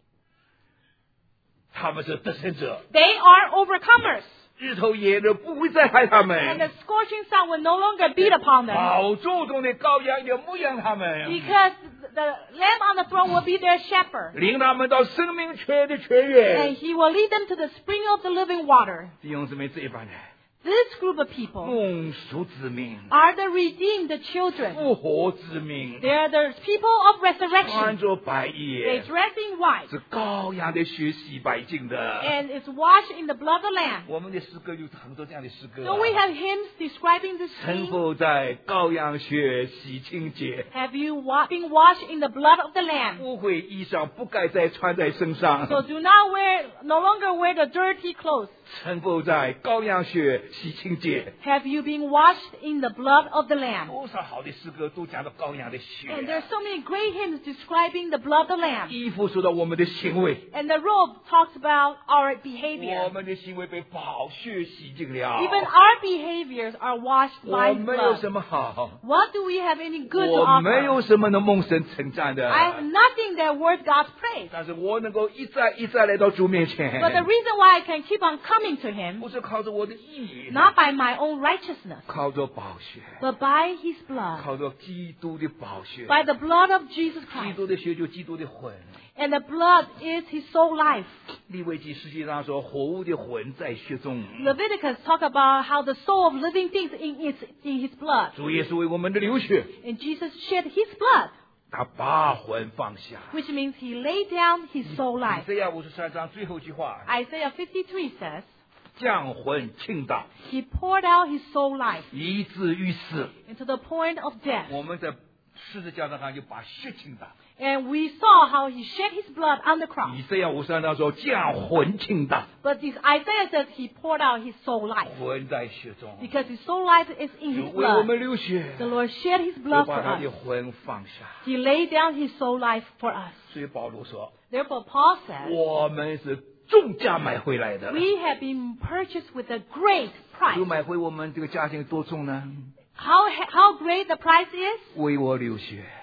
他们是得胜者， They are overcomers. 日头炎热不会再害他 And 们 the。scorching sun will no longer beat upon them. 宝座中的羔羊要牧养他们， Because the Lamb on the throne will be their shepherd. 领他们到生命泉的泉 And 源。 he will lead them to the spring of the living water. 弟兄姊妹，这一帮人， This group of people 蒙赎之民， are the redeemed children. 复活之民， They are the people of 穿 resurrection. 着白 They 衣， dress in white. 是羔羊的血洗白净的。 And it's washed in the blood of the Lamb. 我们的诗歌有很多这样的诗歌、 So we have hymns describing this 臣 scene. 服在羔羊血洗清洁， Have you been washed in the blood of the Lamb? 污秽衣裳不该再穿在身上。 So do no longer wear the dirty clothes. 臣服在羔羊血洗清洁。 Have you been washed in the blood of the Lamb? 多少好的诗歌都讲到羔羊的血。 And there are so many great hymns describing the blood of the Lamb. 衣服说到我们的行为， And the robe talks about our 我 behavior. 们的行为被宝血洗净了。 Even our behaviors are washed 我 by 没有 blood. 什么好， What do we have any good to 我没 offer? 有什么能蒙神称赞的， I have nothing that worth God's praise. 但是我能够一再一再来到主面前， But the reason why I can keep on coming to Him, 不是靠着我的义， not by my own righteousness, 靠着宝血， but by His blood, 靠着基督的宝血。 by the blood of Jesus 基 Christ. 督的血就基督的魂。 And the blood is His soul life. 利未记实际上说，活物的魂在血中。 Leviticus talk about how the soul of living things in His blood. 主耶稣为我们的流血， And Jesus shed His blood, 他把魂放下。 which means He laid down His soul 以 life. 赛亚53章最后一句话， Isaiah 53 says, 将魂倾倒， He poured out His soul life 以至于死。 into the point of death. 我们在十字架上就把血倾倒。 And we saw how He shed His blood on the cross. 以赛亚53章说，将魂倾倒， But Isaiah says He poured out His soul life 魂在血中。 because His soul life is in 主 His 为我 blood. 们流血， The Lord shed His 就 blood 把 for 他的 us. 魂放下。 He laid down His soul life for us. 所以保罗说， Therefore, Paul says, 我们是重价买回来的。 we have been purchased with a great 就 price. 买回我们这个家庭多重呢？ How great the price is? 为我流血，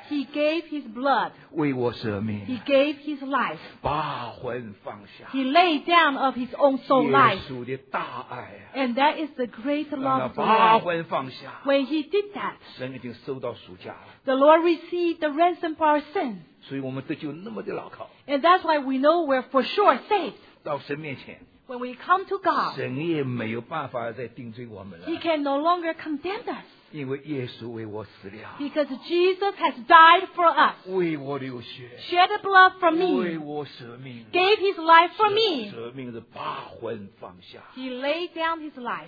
He gave his blood. 为我舍命， He gave his life. 把魂放下。 He laid down of his own soul 耶 life. 稣的大爱啊， And that is the great 让 love 他 of the 把 Lord. 魂放下。 When he did that, 神已经收到赎价了， the Lord received the ransom for our sin. 所以我们得救那么的牢靠。 And that's why we know we're for sure saved. 到神面前， When we come to God, 神也没有办法再定罪我们了， he can no longer condemn us. 因为耶稣为我死了， Because Jesus has died for us, 为我流血， shed the blood for 为 me, 我舍命， gave his life for me. 舍命是把魂放下。 He laid down his life.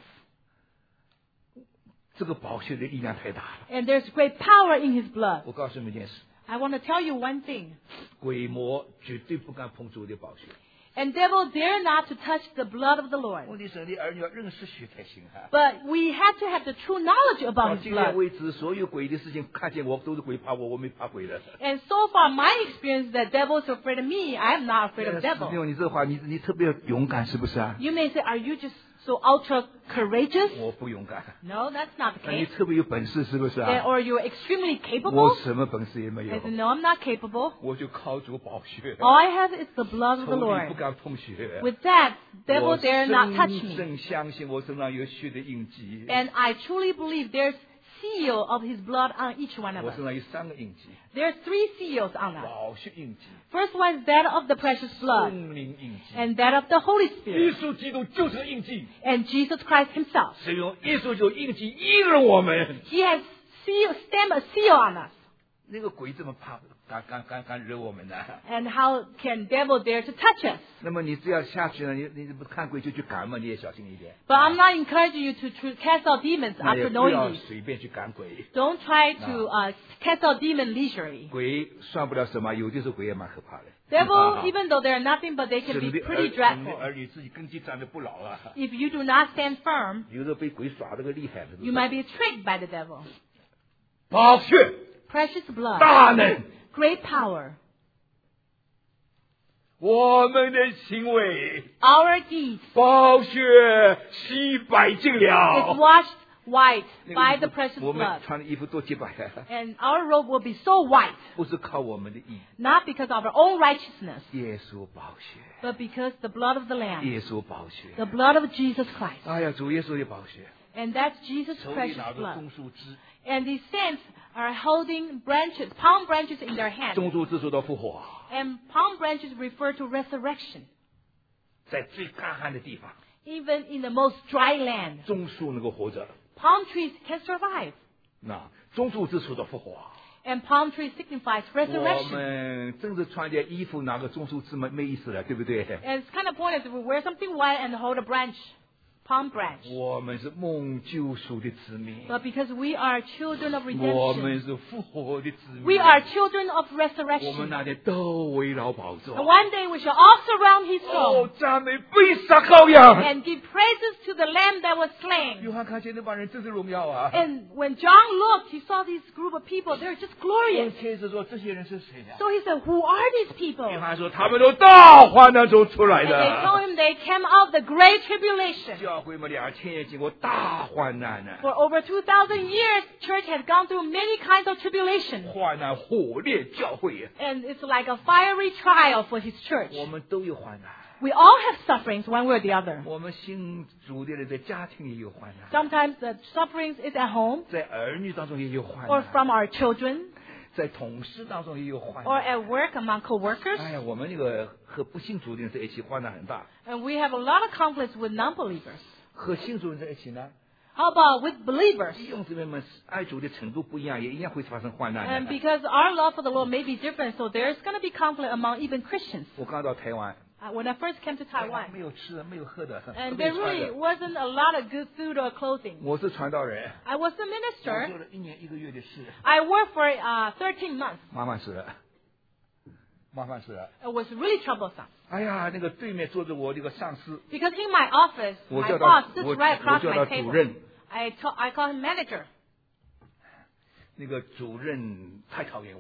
这个宝血的力量太大了。 And there's great power in his blood. 我告诉你们一件事， I want to tell you one thing. 鬼魔绝对不敢碰主的宝血。 And devil dare not to touch the blood of the Lord. 问题是你儿女要认识血才行啊。 But we have to have the true knowledge 到 about his 今天 blood. 为止，所有鬼的事情看见我都是鬼怕我，我没怕鬼的。 And so far, my experience is that devil is afraid of me. I am not afraid of 没 devil. 有你这话，你特别勇敢是不是啊？ You may say, are you just so ultra courageous? 我不勇敢。 No, that's not the 那你 case. 特别有本事是不是 Then, 啊？ or you're extremely 我 capable? 什么本事也没 I 有， said, no, I'm not capable. 我就靠主宝血。 All I have is the blood of the 仇敌不 Lord. 敢碰血。 With that, devil 我 dare not touch 真 me. 正相信我身上有血的印记， And I truly believe there's seal of his blood on each one of 我 us. 身上有3个印记： There's 3 seals on us. 宝血印记、 First one is that of the precious blood, 圣灵印记。 and that of the Holy 耶 Spirit, 稣基督就是印记， and Jesus Christ himself. 使用耶稣就印记印了我们。 He has stamped a seal on us. 那个鬼这么怕，敢惹我们呢？ And how can devil dare to touch us? 那么你只要下去了，你不看鬼就去赶嘛，你也小心一点。 But I'm not encouraging you to cast out demons 那也 after 不 knowing 要 these. 随便去赶鬼， Don't try to cast out demon leisurely. 鬼算不了什么，有的时候鬼也蛮可怕的。 Devil, even though they're nothing, but they can 是 be 你的 pretty 儿 dreadful. 女自己根基站得不牢啊， If you do not stand firm, 有时候被鬼耍得个厉害的。 you might be tricked by the devil. 宝血 Precious blood, 大能， great power. 我们的行为， Our deeds 宝血洗白净 is 了。 washed white 那 by 个 the precious 我们 blood. 穿的衣服多洁白啊， And our robe will be so white, 不是靠我们的义， not because of our own righteousness, 耶稣宝血， but because the blood of the Lamb, 耶稣宝血。 the blood of Jesus Christ. 哎呀，主耶稣的宝血， And that's Jesus' 手里 precious 拿着 blood. 棕树枝， And the saints are holding branches, palm branches in their hands. 棕树枝说到复活， And palm branches refer to resurrection. 在最干旱的地方， Even in the most dry land, 棕树能够活着。 palm trees can survive. 那棕树枝说到复活， And palm tree signifies 我 resurrection. 们真是穿件衣服拿个棕树枝没意思了，对不对？ And it's kind of pointless if we wear something white and hold a branch, palm branch. 我们是蒙救赎的子民， But because we are children of 我 redemption, 们是复活的子民， we are children of 我们 resurrection. 那天都围绕宝座 And。one day we shall all surround his 哦 throne， 赞美被杀羔羊。 and give praises to the Lamb that was 约 slain. 翰看见那帮人真是荣耀啊！ And when John looked, he saw this group of people. They're just glorious. 天使说这些人是谁呀？ So he said, who are these people? 约翰说他们都大患难中出来 And they told 的。 him they came out of the great tribulation. 教会们2000年经过大患难呢， For over 2,000 years, church has gone through many kinds of tribulation. 患难火炼教会呀， And it's like a fiery trial for his church. 我们都有患难。 We all have sufferings one way or the other. 我们信主的人在家庭也有患难， Sometimes the sufferings is at home 在儿女当中也有患 or 难， from our children 在同事当中也有患 or 难。 at work among co-workers. 哎呀，我们那个和不信主的人在一起患难很大， And we have a lot of conflicts with non-believers. 和信主人在一起呢， How about with believers? 弟兄姊妹们爱主的程度不一样，也一样会发生患 And 难的。 because our love for the Lord may be different, so there's going to be conflict among even Christians. 我刚到台湾， When I first came to 台湾 Taiwan, 没有吃的，没有喝的， and 没 there 有穿 really 的。 wasn't a lot of good food or clothing. 我是传道人， I was a 我 minister. 做了1年1个月的事， I worked for 13 months. 麻烦死了，麻烦死了。 It was really troublesome. 哎呀，那个对面坐着我这个上司， Because in my office, 我 my 叫 boss 他 sits 我 right 我 across 叫 my 他主 table. 任， I call him manager. 那个主任太讨厌我了。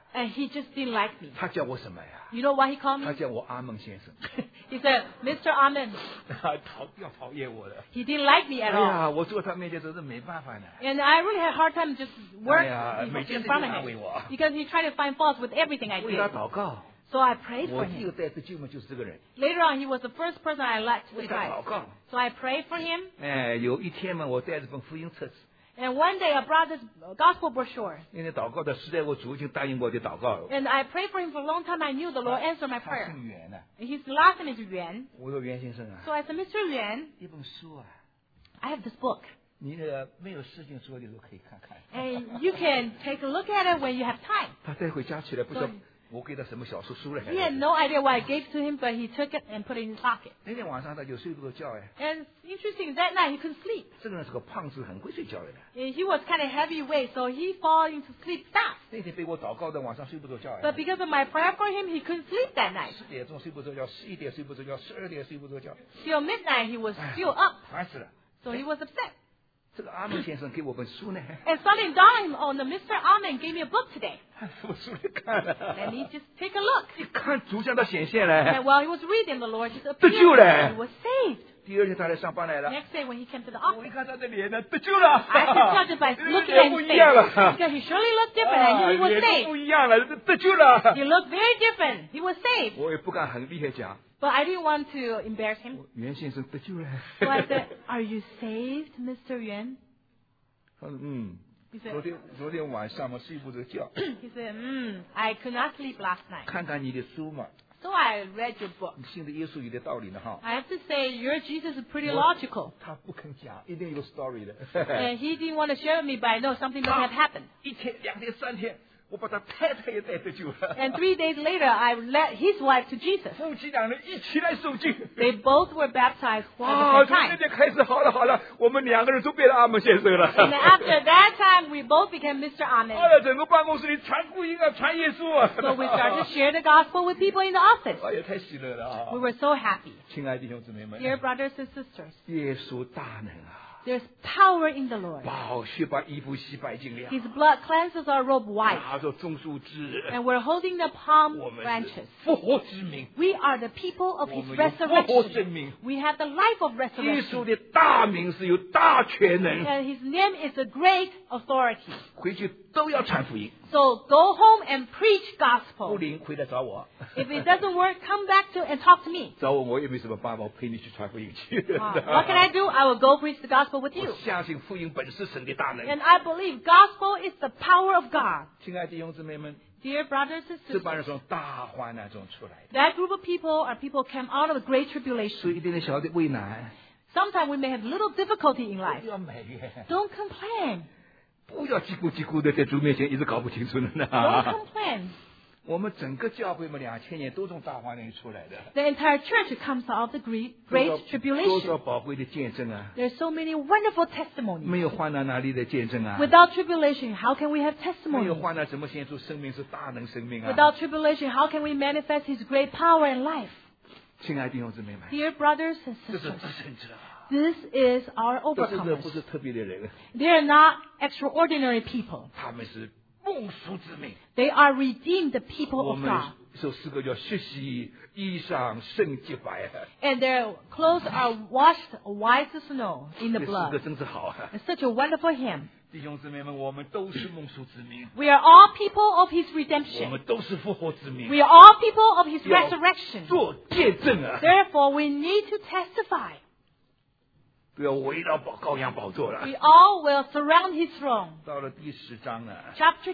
And he just didn't like me. 他叫我什么呀？ You know what he called 他 me? 叫我阿蒙先生， He said, Mr. Amen. 要讨厌我的。 He didn't like me 哎 at all. 呀，我坐他面前真是没办法呢。 And I really had a hard time just work 哎呀，每件 in 事 front 都 of 安慰 him. 我。 Because he tried to find faults with everything I 为他 did. 祷告， So I prayed 我 for 第一个 him. 带得救嘛就是这个人， Later on, he was the first person I led to 为他祷 Christ. 告。 So I prayed for him. 哎，有一天嘛，我带着本福音册子， And one day I brought this gospel brochure. 因为祷告的实在我主已经答应我的祷告了。 And I prayed for him for a long time. I knew the Lord answered my 他 prayer. 姓袁呢， And his last name is Yuan. 我说袁先生啊， So I said, Mr. Yuan, 一本书啊， I have this book. 你那个没有事情做的时候可以看看。 And you can take a look at it when you have time. 他带回家去了，不知道对我给他什么小书来。 He had no idea what I gave to him, but he took it and put it in his pocket. 那天晚上他就睡不着觉哎， And interesting, that night he couldn't sleep. 这个人是个胖子，很会睡觉的。 And he was kind of heavyweight, so he fall into sleep fast. 那天被我祷告的晚上睡不着觉哎 But，because of my prayer for him, he couldn't sleep that night. 10点钟睡不着觉，11点睡不着觉，12点睡不着觉， Till midnight, he was 哎 still up. 烦死了。 So he was upset. 这个阿门先生给我本书呢， And suddenly dawned on him, oh, no, Mr. Amen gave me a book today. 我书里看 And he 了， just take a look. 一看主向他显现了 And。while he was reading, the Lord just 得 appeared. 救了 He was saved. 第二天他来上班来了， Next day when he came to the 我 office, 一看他的脸呢，得救了。 I could judge it by looking 脸 at 不 his 一样了， face. Because he surely looked different. I knew he was 脸都 saved. 不一样了，得救了。 He looked very different. He was saved. 我也不敢很厉害讲， But I didn't want to embarrass him. 袁先生得救了。 So I said, are you saved, Mr. Yuan? 他说嗯， He 昨 said, 天晚上嘛睡不着觉， he said, I could not sleep last night. 看看你的书嘛， So I read your book. 你信的耶稣有点道理呢哈。 I have to say, your Jesus is pretty logical. 他不肯讲，一定有 story 的。 And he didn't want to share with me, but I know something must have happened. 一天、2天、3天，我把他太太也带得救了。 And 3 days later, I led his wife to Jesus. 夫妻两人一起来受敬。 They both were baptized at 哇， the 从 same 那 time. 天开始，好了，我们2个人都变成阿门先生了。 And after that time, we both became Mr. Amen. 后来整个办公室里传福音啊，传耶稣啊。 So we started to share the gospel with people in the office. 哎呀，太喜乐了啊！ We were so happy. 亲爱的弟兄姊妹们， Dear brothers and sisters, 耶稣大能啊！ there's power in the Lord. 宝血把衣服洗白净了， His blood cleanses our robe white. 拿着棕树枝， And we're holding the palm 我们 branches. 是复活之民， We are the people of 我 His 们有复活生 resurrection. 命。 We have the life of 耶稣 resurrection. 的大名是有大权能， And His name is a great authority. 回去都要传福音。 So go home and preach 不 gospel. 灵回来找我， If it doesn't work, come back to and talk to me. 找我，我也没什么办法，我陪你去传福音去。 What can I do? I will go preach the gospel with 我 you. 相信福音本是神的大能。 And I believe gospel is the power of God. 亲爱的弟兄姊妹们， Dear brothers and 这帮 sisters, 人从大患难中出来的， that group of people are people who came out of a great 所 tribulation. 以一点点小的为难， Sometimes we may have little difficulty in 不 life. 要埋怨， Don't complain. 不要叽咕叽咕的在主面前一直搞不清楚的 Don't 呢。 complain. 我们整个教会嘛，2000年都从大患难里出来的， The entire church comes out of the great 多少 tribulation. 宝贵的见证啊！ There's so many wonderful 没 testimonies. 有患难哪里的见证啊？ Without tribulation, how can we have 没有 testimonies? 患难怎么显出生命是大能生命啊？ Without tribulation, how can we manifest His great power in life? 亲爱的弟兄姊妹们， Dear brothers and 这是 sisters, 自胜者啊， this is our 不是 overcomers. 特别的人， They are not extraordinary people. 他们是蒙赎之民。 They are redeemed the people 我 of 们 God. 这诗歌叫学习衣裳圣洁白， And their clothes are washed white as snow in 这 the 诗歌 blood. 真是好啊！ It's such a wonderful hymn. 弟兄姊妹们，我们都是蒙赎之民， We are all people of His 我 redemption. 们都是复活之民， We are all people of His 要 resurrection. 做见证啊！ Therefore, we need to testify. 不要围绕羔羊宝座了。 We all will surround His throne. 到了第10章啊， Chapter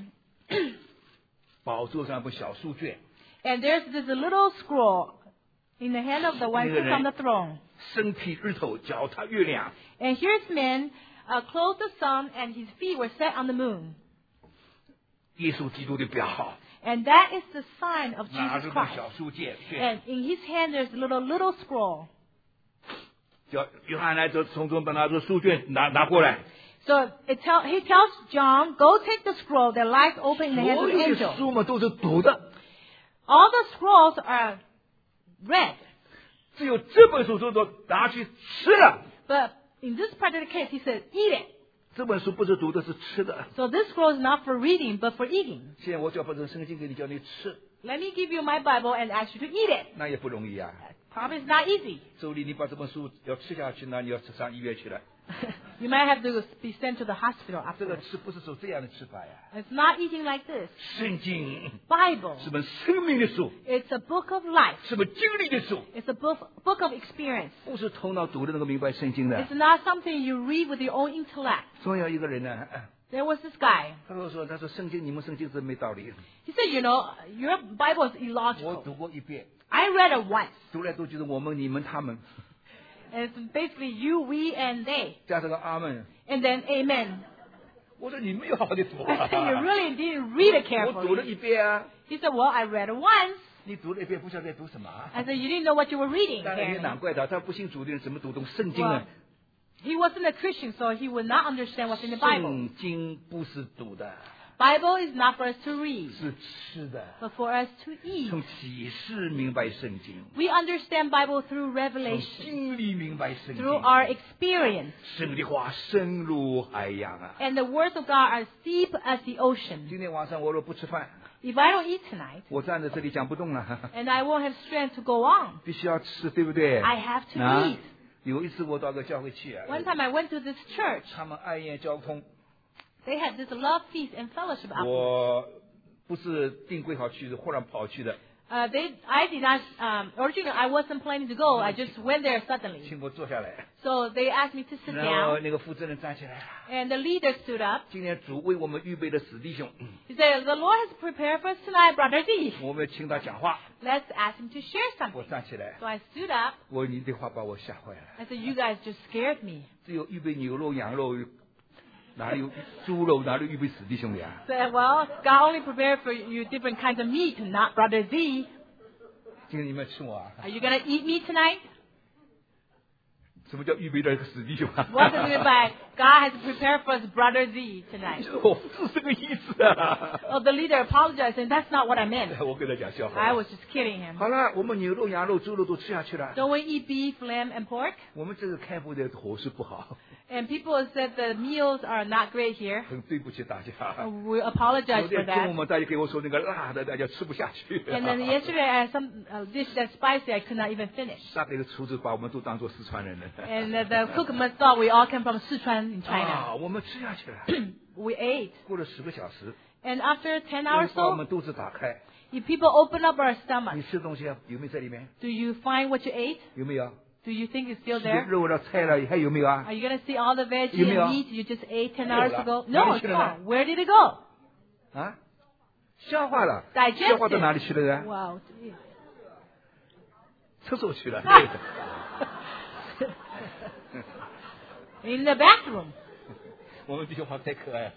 10. 宝座上有本小书卷， And there's this little scroll in the hand of the one sitting on the throne. 身披日头，脚踏月亮， And here's man clothed the sun, and his feet were set on the moon. 耶稣基督的标， And that is the sign of 拿 Jesus 着本 Christ. 小书卷， And in his hand there's a little scroll. 叫约翰来从中把拿着书卷拿过来。 So he tells John, go take the scroll that lies open in the hand 所 of the 有的 angel. 书嘛都是读的， All the scrolls are read. 只有这本书拿去吃了， But in this particular case, he said, eat it. 这本书不是读的，是吃的。 So this scroll is not for reading, but for eating. 现在我就要把这个圣经给你，叫你吃， Let me give you my Bible and ask you to eat it. 那也不容易啊。 Probably it's not easy. 周丽，你把这本书要吃下去，那你要上医院去了。 You might have to be sent to the hospital 这个 afterwards. 吃不是说这样的吃法呀。 It's not eating like this. 圣经 Bible. 是本生命的书， It's a book of life. 是本经历的书， It's a book of experience. 不是头脑读的那个明白圣经的。 It's not something you read with your own intellect. 总有一个人呢， There was this guy. 他跟我说，他说圣经你们圣经真没道理。 He said, you know, your Bible is 我 illogical. 读过一遍， I read it once. 读来读去的我们、你们、他们， And it's basically you, we, and they. 加上个阿门。 And then amen. 我说你没有好好的读 I 啊 said, you really didn't read it 我读了 carefully. 一遍啊， He said, well, I read it once. 你读了一遍不晓得在读什么啊？ I said, you didn't know what you were reading. 当然也 apparently. 难怪他不信主的人怎么读懂圣经呢 Well,？he wasn't a Christian, so he would not understand what's in the Bible. 圣经不是读的， Bible is not for us to read, 是吃的。 but for us to eat. 从启示明白圣经， We understand Bible through 从 revelation, 经历明白圣经。 through our experience. 神的话深如海洋啊！ And the words of God are deep as the ocean. 今天晚上我若不吃饭， If I don't eat tonight, 我站在这里讲不动了， and I won't have strength to go on, 必须要吃，对不对？ I have to 啊 eat. 有一次我到个教会去啊， One time I went to this church. 他们爱宴交通， They had this love feast and fellowship afterwards. 我不是定规好去的，忽然跑去的， I did not, originally I wasn't planning to go. I just went there suddenly. 请我坐下来， So they asked me to sit 然后 down, 那个负责人站起来， and the leader stood up. 今天主为我们预备的死弟兄， He said, the Lord has prepared for us tonight, Brother Z. 我们请他讲话。 Let's ask him to share 我 something. 站起来， So I stood up. 我你的话把我吓坏了。 I said, you guys just scared me. 只有预备牛肉、羊肉，哪里有猪肉，哪里预备死弟兄的呀？ So, well, God only prepared for you different kinds of meat, not Brother Z. 今天你们吃我啊？ Are you going to eat me tonight? 什么叫预备的死弟兄啊？ What does it mean by God has prepared for us Brother Z tonight? 我不是这个意思啊！ Oh, the leader apologized, and that's not what I meant. 我跟他讲笑 I 话。 was just kidding him. 好了，我们牛肉、羊肉、猪肉都吃下去了。 Don't we eat beef, lamb, and pork? 我们这个开埠的伙食不好， And people said the meals are not great here. 很对不起大家。 We apologize 昨 for 天中午 that. 嘛，大家给我说那个辣的，大家吃不下去。 And then yesterday I had some dish that's spicy I could not even finish. 大概的厨子把我们都当做四川人了。 And the cook must thought we all came from Sichuan in 啊， China. 我们吃下去了。 We ate. 过了10个小时， And after 10 hours 把我 so, 们肚子打开， if people open up our 你 stomach, 吃东西啊有没有在里面？ do you find what you ate? 有没有？ Do you think it's still 这 there? 肉了、菜了，还有没有啊 Are？you going to see all the veggie You mean, and meat you just ate 10 no, hours lah. ago? No, No, it's it's not. gone. Where did it go? 啊？消化了， Digested. 消化到哪里去了呢？ Wow. 厕所去了。 In the bathroom. 我们这句话太可爱了。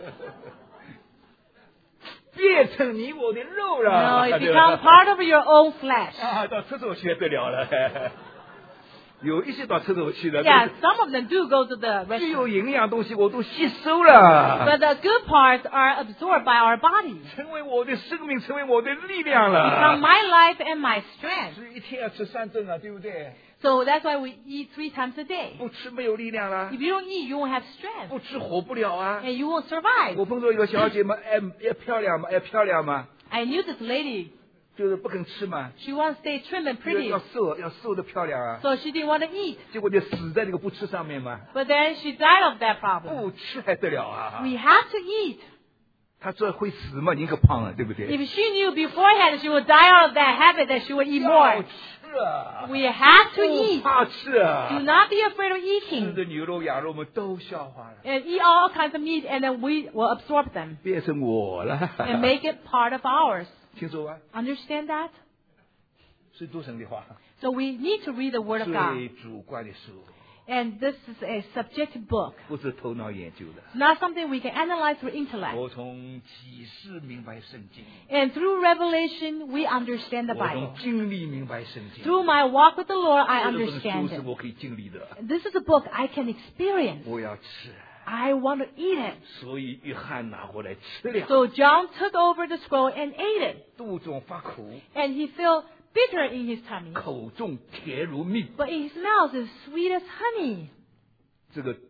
变成你我的肉 No, 了， it 对吧 becomes part of your own flesh. 啊，到厕所去得了了。有一些到厕所去的， Yeah, some of them do go to the 具有 restroom. 营养东西我都吸收了， But the good parts are absorbed by our body. 成为我的生命，成为我的力量 Become 了。 my life and my strength. 所以一天要吃3顿啊，对不对？ So that's why we eat 3 times a day. 不吃没有力量了， If you don't eat, you won't have strength. 不吃活不了啊。 And you won't survive. 我碰到一个小姐嘛，要漂亮嘛，要漂亮嘛， I knew this lady. 就是不肯吃嘛， She wants to stay trim and 要 pretty. 要瘦的漂亮啊， So she didn't want to eat. 结果就死在那个不吃上面嘛， But then she died of that problem. 不吃还得了啊？ We have to eat. 她这会死嘛，宁可胖了，对不对？ If she knew beforehand she would die out of that habit, that she would eat 要 more. 吃啊， We have to 不 eat. 怕吃啊 Do，not be afraid of 吃 eating. 的牛肉、羊肉我们都消化了， And eat all kinds of meat, and then we will absorb them 变成我了， and make it part of ours. 听说吗？ Understand that? 是读神的话， So we need to read the Word of God. 最主观的书， And this is a subjective book. 不是头脑研究的。 It's not something we can analyze through intellect. 我从启示明白圣经， And through revelation, we understand the 我 Bible. 从经历明白圣经。 Through my walk with the Lord, I 这本 understand 书是 it. 我可以经历的， This is a book I can experience. 我要吃， I want to eat it. 所以约翰拿过来吃了， So John took over the scroll and ate it. 肚中发苦， And he felt bitter in his tummy. 口中甜如蜜。 But in his mouth is sweet as honey. 这个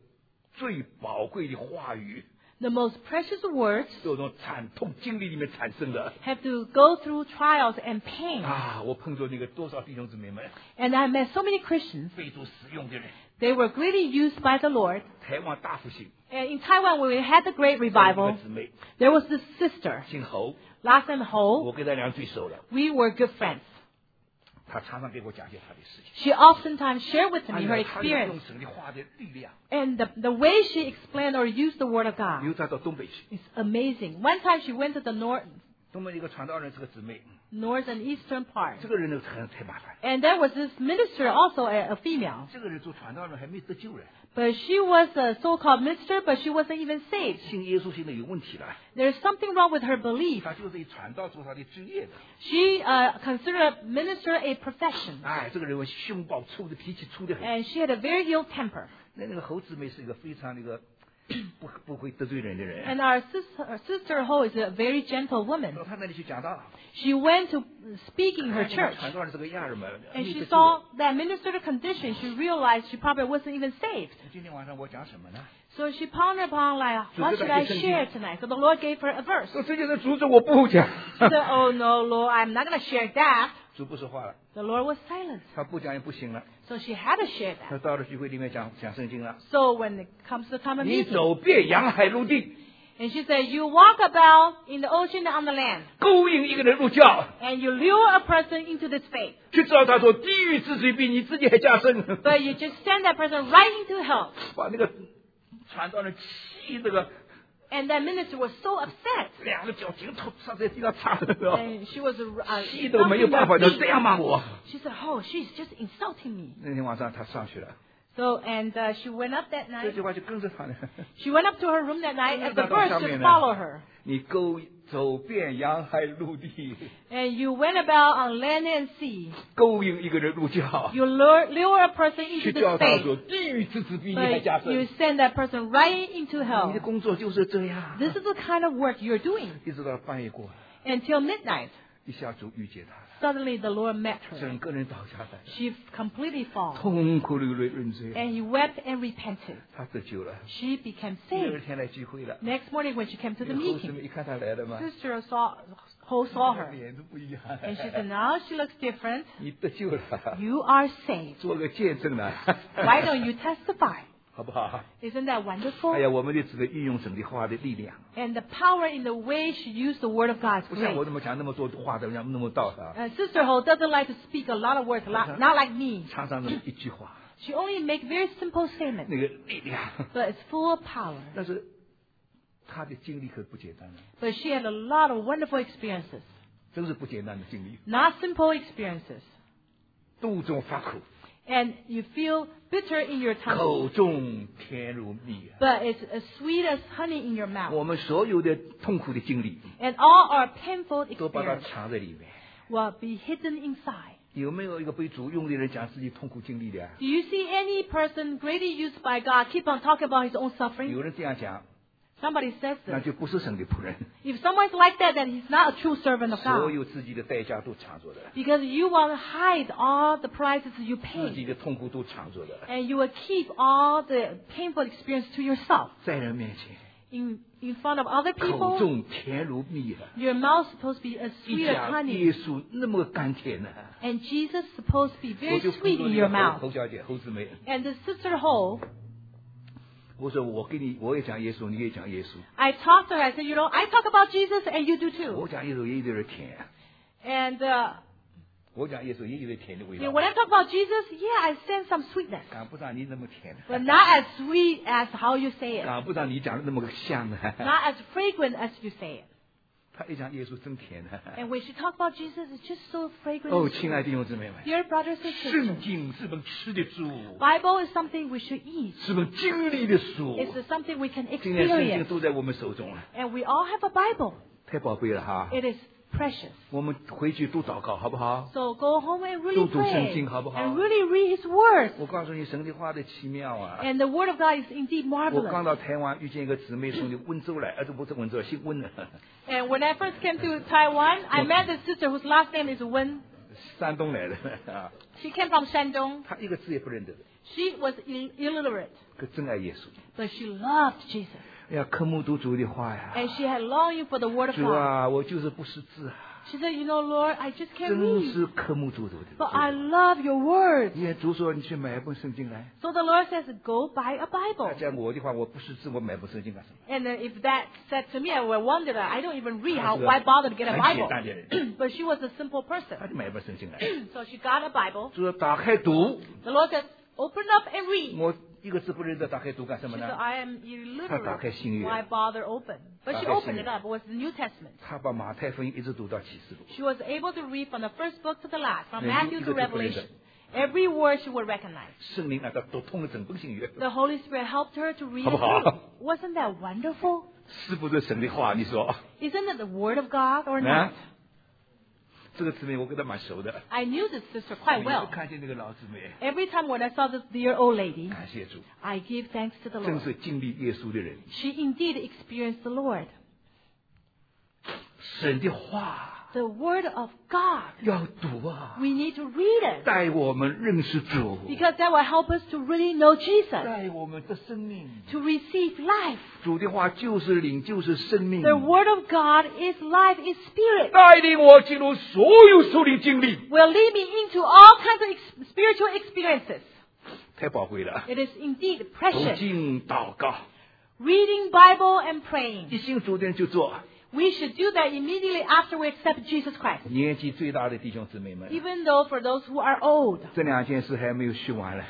最宝贵的话语， The most precious words 这种惨痛经历里面产生的 have to go through trials and pain. 啊！我碰到那个多少弟兄姊妹们， And I met so many Christians. 被主使用的人， They were greatly used by the Lord. 台湾大复兴， And in Taiwan, when we had the great 有一 revival, 个姊妹 there was this sister, 姓侯， last name Ho. 我跟她俩最熟了， We were good friends. 她常常给我讲一些她的事情。 She oftentimes shared with 她 me her 她用 experience. 神的话的力量， And the way she explained or used the Word of 又 God 带到东北去。 is amazing. One time she went to the 东北一个传道人是个姊妹， north and eastern part. 这个人呢太麻烦， And there was this minister, also a female. 这个人做传道人还没得救人， But she was a so-called minister, but she wasn't even saved. 信耶稣信的有问题了， There's something wrong with her belief. 他就是以传道做他的职业的。 She considered minister a profession. 哎，这个人凶暴粗的，脾气粗的很。 And she had a very ill temper. 那个侯姊妹是一个非常不会得罪人的人。 And our sister Ho is a very gentle woman. 到他那里去讲道， She went to speak in her 看见 church. 传道人是个亚人嘛， And 没 she 得救 saw that minister's condition. She realized she probably wasn't even saved. 今天晚上我讲什么呢？ So she pondered upon, like, what should I share tonight? So the Lord gave her a verse. 说这就是主旨，我不讲。 She said, oh no, Lord, I'm not going to share that. 主不说话了， The Lord was silent. 他不讲也不行了。 So she had to share 他 that. 到了聚会里面讲圣经了。 So when it comes to the time of 你 meeting, 走遍洋海陆地， and she said, you walk about in the ocean and on the land, 勾引一个人入教， and you lure a person into this faith. 去知道他说地狱之水比你自己还加深， But you just send that person right into hell. 把那个传道人气这个 And that minister was so upset. 两个脚紧头上在地上擦的， And she was 气都没有办法，就这样骂我。 She said, oh, she's just insulting me. 那天晚上他上去了， So, and she went up that 这 night. 句话就跟着他了。 She went up to her room that night, and the 到 verse 上面 just 呢 followed her. 你走遍洋海陆地， And you went about on land and sea. 勾引一个人入教， You lure a person 去 into 叫 this 他说 faith. 地狱之子比你还加 But you 深。 send that person right into 你 hell. 的工作就是这样， This is the kind of work you're doing. 一直到半夜过， Until midnight, 一下就遇见他了， suddenly the Lord met her. 整个人倒下来， She completely fallen. 痛哭流泪认罪， And he wept and repented. 他得救了。 She became 第二 saved. 天来聚会了， Next morning when she came to the 后师 meeting, 们一看他来了嘛， sister Ho saw her. 脸都不一样。 And she said, now she looks different. 你得救了， You are saved. 做个见证了， Why don't you testify? 好不好？ Isn't that wonderful? 哎呀，我们就只能运用神的话的力量， And the power in the way she used the word of God is 不像 great. 我这么讲那么多话的，那么道啊， Sister Ho doesn't like to speak a lot of words, not like me. 常常那么一句话， She only makes very simple statements, 那个力量， but it's full of power. 但是他的经历可不简单了， But she had a lot of wonderful experiences, 真是不简单的经历， not simple experiences. 肚中发苦， And you feel bitter in your 口 tongue, 中甜如蜜啊！ but it's as sweet as honey in your mouth. 我们所有的痛苦的经历， And all our painful 都把它 experience 藏在里面。 will be hidden inside. 有没有一个被主用的人讲自己痛苦经历的啊？ Do you see any person greatly used by God keep on talking about his own suffering? 有人这样讲， Somebody says 那 this. 就不是神的仆人。 If someone's like that, then he's not a true servant of 所 God. 有自己的代价都藏着的， Because you will hide all the prices you 自己 pay. 的痛苦都藏着的， And you will keep all the painful experience to yourself. 在人面前， In front of other 口 people, 中甜如蜜啊！ your mouth supposed to be as 一 sweet as 讲 honey. 耶稣那么甘甜呢、 And Jesus supposed to be 我 very 就碰 sweet 到 in 那 your 个 mouth. 侯小姐、侯姊妹， And the sister Ho, 我说我也讲耶稣，你也讲耶稣， I talked to her. I said, you know, I talk about Jesus and you do too. 我讲耶稣也有点甜， And 我讲耶稣也有点甜的味 you know, 道， when I talk about Jesus, yeah, I sense some sweetness. 赶不上你那么甜， But not as sweet as how you say it. 赶不上你讲的那么香的。 Not as fragrant as you say it. 他一讲耶稣真甜的。 And when she talks about Jesus, it's just so fragrant. 哦， and 亲爱的 sweet. 弟兄姊妹们， Dear brothers and 圣 sisters, 经是本吃的书， Bible is something we should eat. 是本经历的书。 It's something we can 今天圣经 experience. 都在我们手中了， And we all have a Bible. 太宝贝了哈！ It is precious. 我们回去多祷告，好不好？ So go home and really 读读圣 pray 经，好不好？ and really read His Word. 我告诉你，神的话的奇妙啊！ And the Word of God is indeed 我刚 marvelous. 到台湾，遇见一个姊妹从温州来，不是温州，姓温的， And when I first came to Taiwan, I met a sister whose last name is Wen. 山东来的啊， She came from Shandong. 他一个字也不认得的， She was illiterate, 可真爱耶稣。 but she loved Jesus. 哎呀，渴慕读主的话呀， And she had longing for the Word of 主 God. 啊，我就是不识字啊， She said, you know, Lord, I just can't 真 read, 是渴慕主的。 but I love your words. 因为主说你去买一本圣经来， So the Lord says, go buy a 他 Bible. 讲我的话，我不识字，我买本圣经干什么？ And if that said to me, I would wonder that I don't even read. How, That's why bother to get a 很简 Bible? 单的人， But she was a simple 他 person. 就买一本圣经来。 So she got a Bible. 主说打开读， The Lord says, open up and read. 我一个字不认得，打开读干什 She 么 said, 呢？ I am 他打开 illiterate. 新约， Why bother open? But she 打开 opened 新约。 it up. It was the New Testament. 他把马太福音一直读到启示录。 She was able to read from the first book to the last, from 每 Matthew 一 to 个字不认得。 Revelation. Every word she would recognize. 圣灵让他读通了整本新约， The Holy Spirit helped her to read it 好不好？ through. Wasn't that wonderful? 是不是神的话？你说 Isn't it the Word of God or 啊 not?？ 这个姊妹我跟她蛮熟的， I knew this sister 我 quite 一 well. 看见那个老姊妹， Every time when I saw this dear old lady, 感谢主， I give thanks to the 真 Lord. 是经历耶稣的人。 She indeed experienced the Lord. 神的话 The Word of God. 要读啊， We need to read it 带我们认识主， because that will help us to really know Jesus, 带我们的生命。 to receive life. 主的话就是灵，就是生命， The Word of God is life, is spirit. 带领我进入所有属灵经历， Will lead me into all kinds of spiritual experiences. 太宝贵了。 It is indeed 读 precious. 经祷告， Reading Bible and praying. 一信主的人就做。 We should do that immediately after we accept Jesus Christ. 年纪最大的弟兄姊妹们， Even though for those who are old, 这两件事还没有学完了，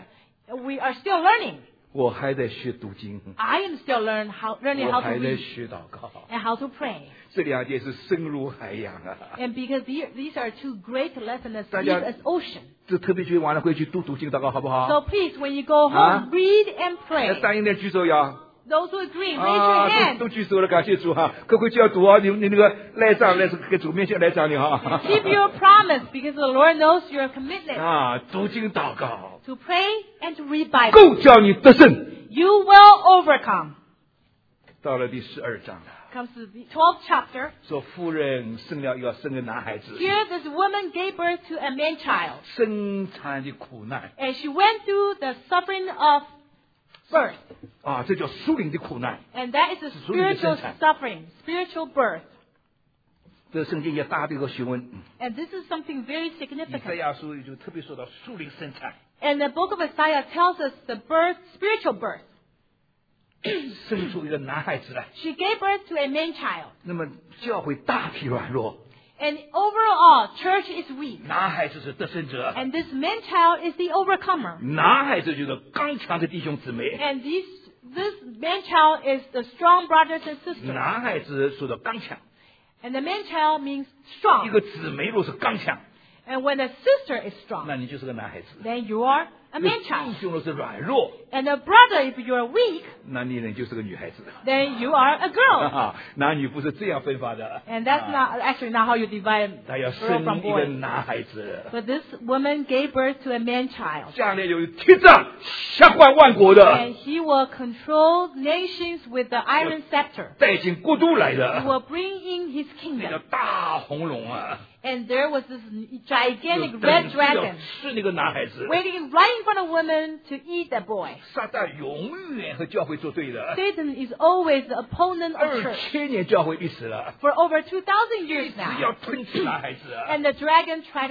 we are still learning. 我还在学读经， I am still learning 我 how to 还在 read 学祷告， and how to pray. 这两件事深如海洋啊！ And because these are two great lessons as 大 deep 家 as ocean. 这特别学完了回去读经祷告，好不好？ So please, when you go home, 啊？ read and 来 pray. 答应点举手呀！ Those who agree, raise 啊， your 都 hand. 都举手了，感谢主哈！可回去要读啊，你那个赖账来给主面前来账的哈。 Keep your promise because the Lord knows your commitment 啊，读经祷告， to pray and to read Bible. 够叫你得胜。 You will overcome. 到了第12章了， Comes to the 12th chapter. 说妇人生了要生个男孩子， Here, this woman gave birth to a man child, 生产的苦难 and she went through the suffering of birth, 啊，这叫属灵的苦难。 and that is a 是属灵的生 spiritual 产。 suffering, spiritual birth. 这圣经也大的一个学问， And this is something very 以赛 significant. 亚书就特别说到属灵生产， And the book of Isaiah tells us the birth, spiritual birth. 生出一个男孩子来。 She gave birth to a man child. 那么教会大体软弱， And overall, church is weak. 男孩子是得胜者， And this man child is the overcomer. 男孩子就是刚强的弟兄姊妹， And this man child is the strong brothers and sisters. 男孩子说的刚强， And the man child means 一 strong. 个姊妹若是刚强， And when a sister is strong, 那你就是个男孩子。 then you are a 一个 man 弟 child. 兄若是软弱， And a brother, if you are weak, 那你呢就是个女孩子。 then you are a girl. 啊，男女不是这样分法的。 And that's 啊 not actually not how you divide 他要 girl 生 from 一个 boy. 男孩子， But this woman gave birth to a man child. 将来有铁杖辖管万国的， And he will control nations with the iron scepter. 带进国度来 He 的， will bring in his 那叫 kingdom. 大红龙啊， And there was this 就 gigantic 等 red 着要 dragon 吃那个男孩子。 waiting right in front of women to eat that boy. 撒旦永远和教会作对的， Satan is always the opponent of church 2000年教会历史了， for over 2,000 years 只要 now. 吞吃男孩子啊！ And the dragon tried to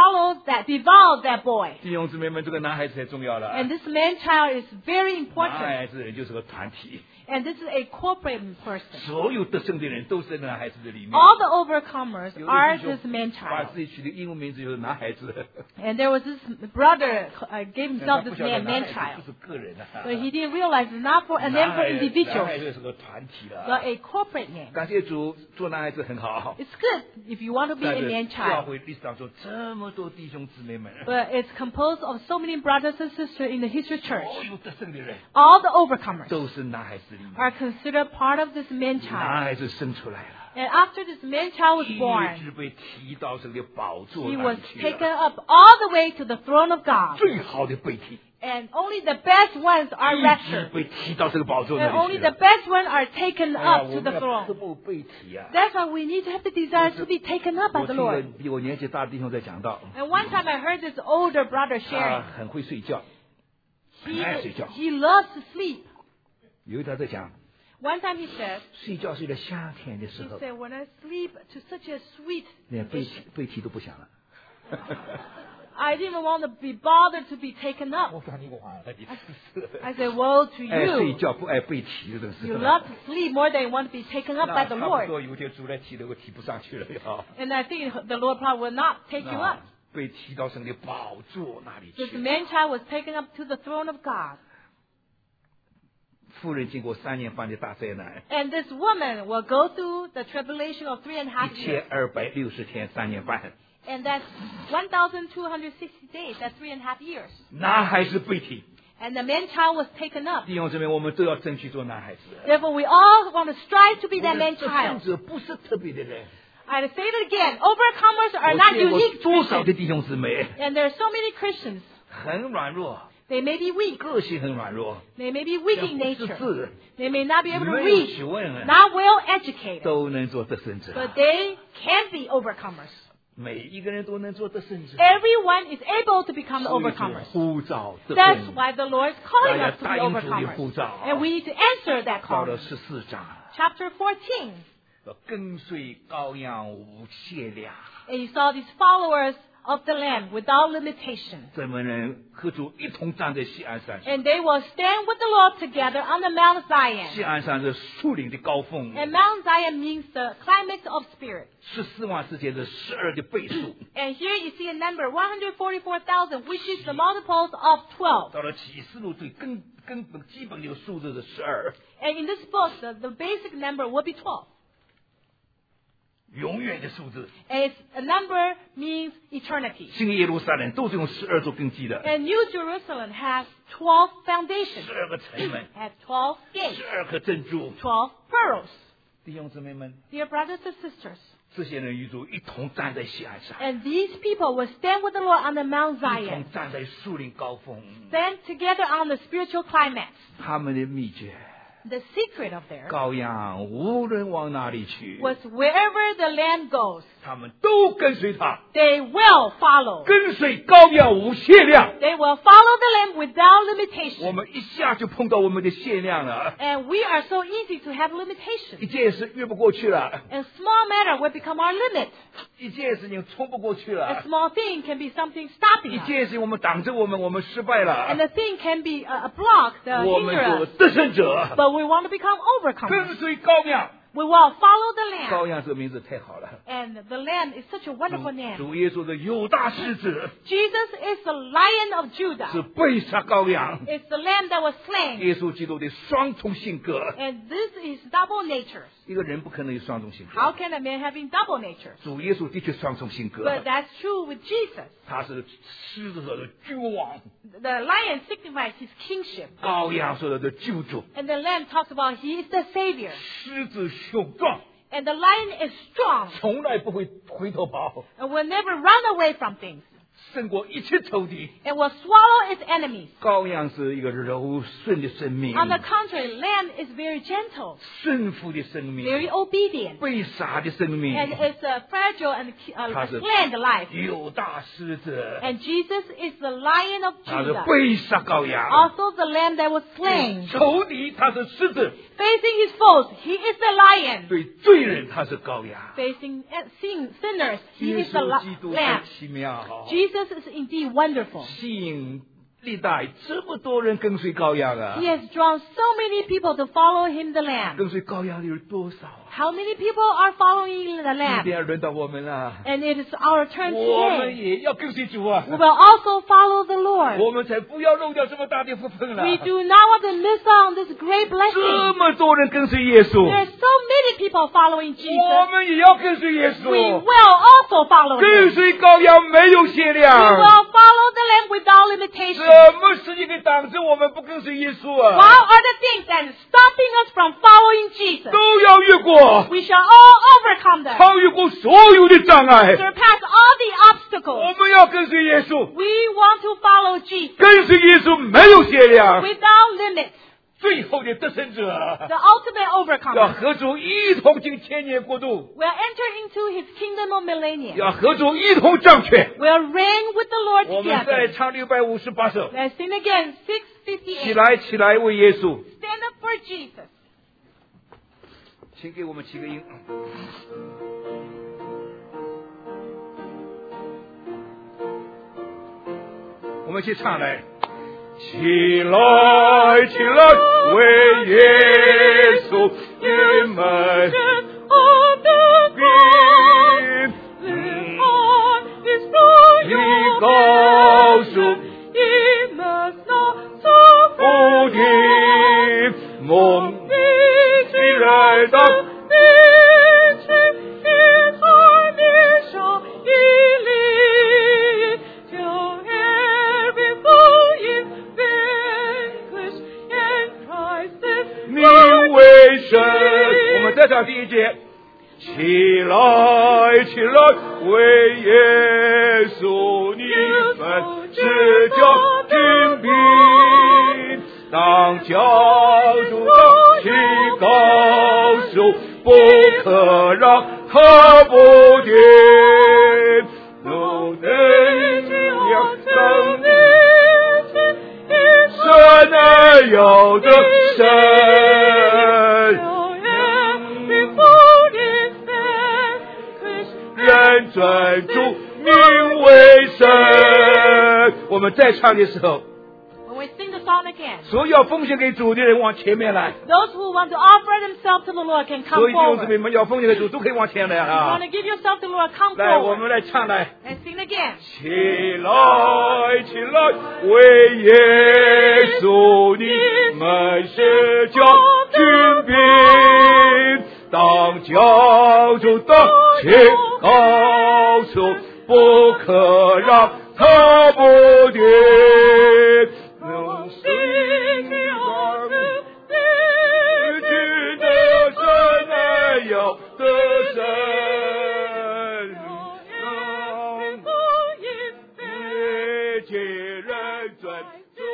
devour that boy. 弟兄姊妹们，这个男孩子太重要了。 And this man child is very 男 important. 孩子就是个团体， And this is a corporate person. 所有得胜的人都是在男孩子的里面。 All the overcomers 有 are 的弟兄 this man 把 child. 自己取的英文名字就是男孩子， And there was this brother gave 但他 himself 不 this 晓得 name, 男 man 孩子 child. 不是个人啊， But he didn't realize it's not for a name 男 for 孩 individuals, 子是个团体 but 了。 a corporate name. 感谢主，做男孩子很好。 It's good if you want to be 但 a 是 man 教 child. 会历史上说这么多弟兄姊妹们， But it's composed of so many brothers and sisters in the history of church. 所有得胜的人 All the overcomers 都是男孩子里面， are considered part of this man 男 child. 孩子生出来了。 And after this man child was 一 born, 直被提到神的宝座 he 那 was 里去 taken 了， up all the way to the throne of God. 最好的被提。 And only the best ones are 一直 raptured. 被提到这个宝座 And 那 only 里去 the 了。 best ones are taken 哎呀， up 我 to 们 the 要 throne. 渴慕被提啊！ That's why we need to have the desire to be taken up by 我 the 听了 Lord. 比我年纪大的弟兄在讲到， And one time I heard this older brother 他 sharing. 很会睡觉， He, 很爱睡觉。 he loves to sleep. 有一天在讲， One time he said, 睡觉是一个夏天的时 he 候， said, when I sleep to such a sweet 连被 condition, 被提都不想了。 I didn't even want to be bothered to be taken up. 我说你完了，你 I said, woe to 爱睡 you. 觉不爱被提的这个时 You 候。 love to sleep more than you want to be taken up 那 by the 差不 Lord. 多有一天主来提的，我提不上去了呀。 And I think the Lord probably will not take you 那 up. 被提到神的宝座那里 This 去。 man child was taken up to the throne of God. 妇人经过3年半的大灾难， And this woman will go through the tribulation of 3.5 years. 1260天3年半， And that's 1,260 days. That's 3.5 years. 男孩子被提。 And the man child was taken up. 弟兄姊妹，我们都要争取做男孩子。 Therefore, we all want to strive to be that 我 man 们这 child. 甚至不是特别的人。 I say it again. Overcomers are 我 not 见过 unique 多少 Christians. 的弟兄姊妹 And there are so many Christians. 很软弱， They may be weak. 个性很软弱， They may be weak in 不识 nature. 字， They may not be able to 没有 read. 学问， Not well educated. 都能做得胜者。 But they can be overcomers. 每一个人都能做得胜者。 Everyone is able to become the 所以主 overcomers. 呼召得 That's 胜。 why the Lord is calling 大家 us to be 答应主的 overcomers. 呼召。 And we need to answer that 到了 call. 14章， Chapter 14. 要跟随羔羊无限量。 And you saw these followers of the Lamb without limitation. 这门人和主一同站在锡安山上， And they will stand with the Lord together on the Mount 锡 Zion. 安山是树林的高峰， And Mount Zion means the climax of spirit. 14万世界的12的倍数。 And here you see a number, 144,000, which is the multiples of 12. 到了启示录最根本基本的数字是12， And in this book, the basic number will be 12. 永远的数字。 And it's, a number means eternity. 新耶路撒冷都是用12做根基的， And New Jerusalem has 12 foundations, 12个城门， has 12 gates, 12颗珍珠。 12 pearls. 弟兄姊妹们， Dear brothers and sisters, 这些人与主一同站在锡安山， and these people will stand with the Lord on the Mount 一 Zion, 同站在树林高峰。 stand together on the spiritual climax. 他们的秘诀， The secret of theirs 羔羊无论往哪里去， was wherever the Lamb goes, 他们都跟随他， they will follow. 跟随羔羊无限量。 They will follow the Lamb without 我 limitation. 们一下就碰到我们的限量了， And we are so easy to have 一 limitations. 件事越不过去了， And small matter will become our limit. 一件事情冲不过去 A 了， small thing can be something stopping 一 us. 件事情我们挡着我们失败 And 了， the thing can be a block that 我们 hinder 做 us. 得胜者， But we want to become overcomers. 跟随羔羊。 We will follow the Lamb. 羔羊这个名字太好了， And the Lamb is such a wonderful name. 主耶稣的犹大狮子 Jesus is the Lion of Judah. 是被杀羔羊， It's the Lamb that was slain. 耶稣基督的双重性格。 And this is double nature. 一个人不可能有双重性 How 格， can a man having double nature? 主耶稣的确双重性格， But that's true with Jesus. 他是狮子所的君王， The lion signifies his kingship. 羔羊所的救主， And the lamb talks about he is the savior. 狮子雄壮， And the lion is strong 从来不会回头跑， and will never run away from things 胜过一切仇敌。 and will swallow its enemies. 羔羊是一个柔顺的生命， On the contrary, lamb is very gentle, 顺服的生命， very obedient, 被杀的生命， and it's a fragile and 他是 planned life. 犹大狮子， And Jesus is the lion of 他是 Judah, 被杀羔羊， also the lamb that was slain. 仇敌他是狮子， Facing his foes, he is the lion. 对罪人他是羔羊。 Facing sinners, he 耶 is the 稣基督太 lamb. 奇妙， Jesus is indeed wonderful. 吸引历代这么多人跟随羔羊啊 He！has drawn so many people to follow him, the lamb. 跟随羔羊的有多少啊？ How many people are following the 今 lamb? 天轮到我们了， And it is our turn 我们 today. 也要跟随主啊！ We will also follow the Lord. 我们才不要漏掉这么大的福分了。 We do not want to miss out on this great 这 blessing. 么多人跟随耶 There 稣， are so many people following 我 Jesus. 们也要跟随耶 We 稣。 will also follow 跟 him. 随羔羊没有限 We 量， will follow the lamb without limitation. 什么事情可以挡着我们不跟随耶稣 What 啊？ are the things that is stopping us from following Jesus? 都要越过， We shall all overcome them. 超越过所有的障碍。 Surpass all the obstacles. 们要跟随耶稣， We want to follow Jesus 跟随耶稣没有限量。 without limit. 最后的得胜者 The ultimate 要 overcomer. 和主一同进千年国度， We'll enter into his kingdom of millennium. 要和主一同掌权。 We'll reign with the Lord 我们再 together. 唱658首， Let's sing again. 起 658. 来，起来，为耶稣， Stand up for Jesus. 请给我们起个音。我们一起唱来，起来，起来，为耶稣，你们你告诉不听梦起来的。你为神，我们再唱第一节。起来，起来，为耶稣，你们是叫军兵，当教主的去告诉，不可让他不听，奴人要等你。神儿有的神，人尊主名为神。我们再唱的时候， When we sing the song again, 所有要奉献给主的人往前面来， those who want to offer themselves to the Lord can 所 come 有弟兄姊 forward. 妹们要奉献给主都可以往前来 You 啊 want！to give yourself to the Lord, come 来，我 forward. 们来唱来。 And sing again. 起来，起来，为耶稣，你们是叫军兵，当教主的去告诉，不可让他不听。用心让自己的神来要得胜。让一切人尊主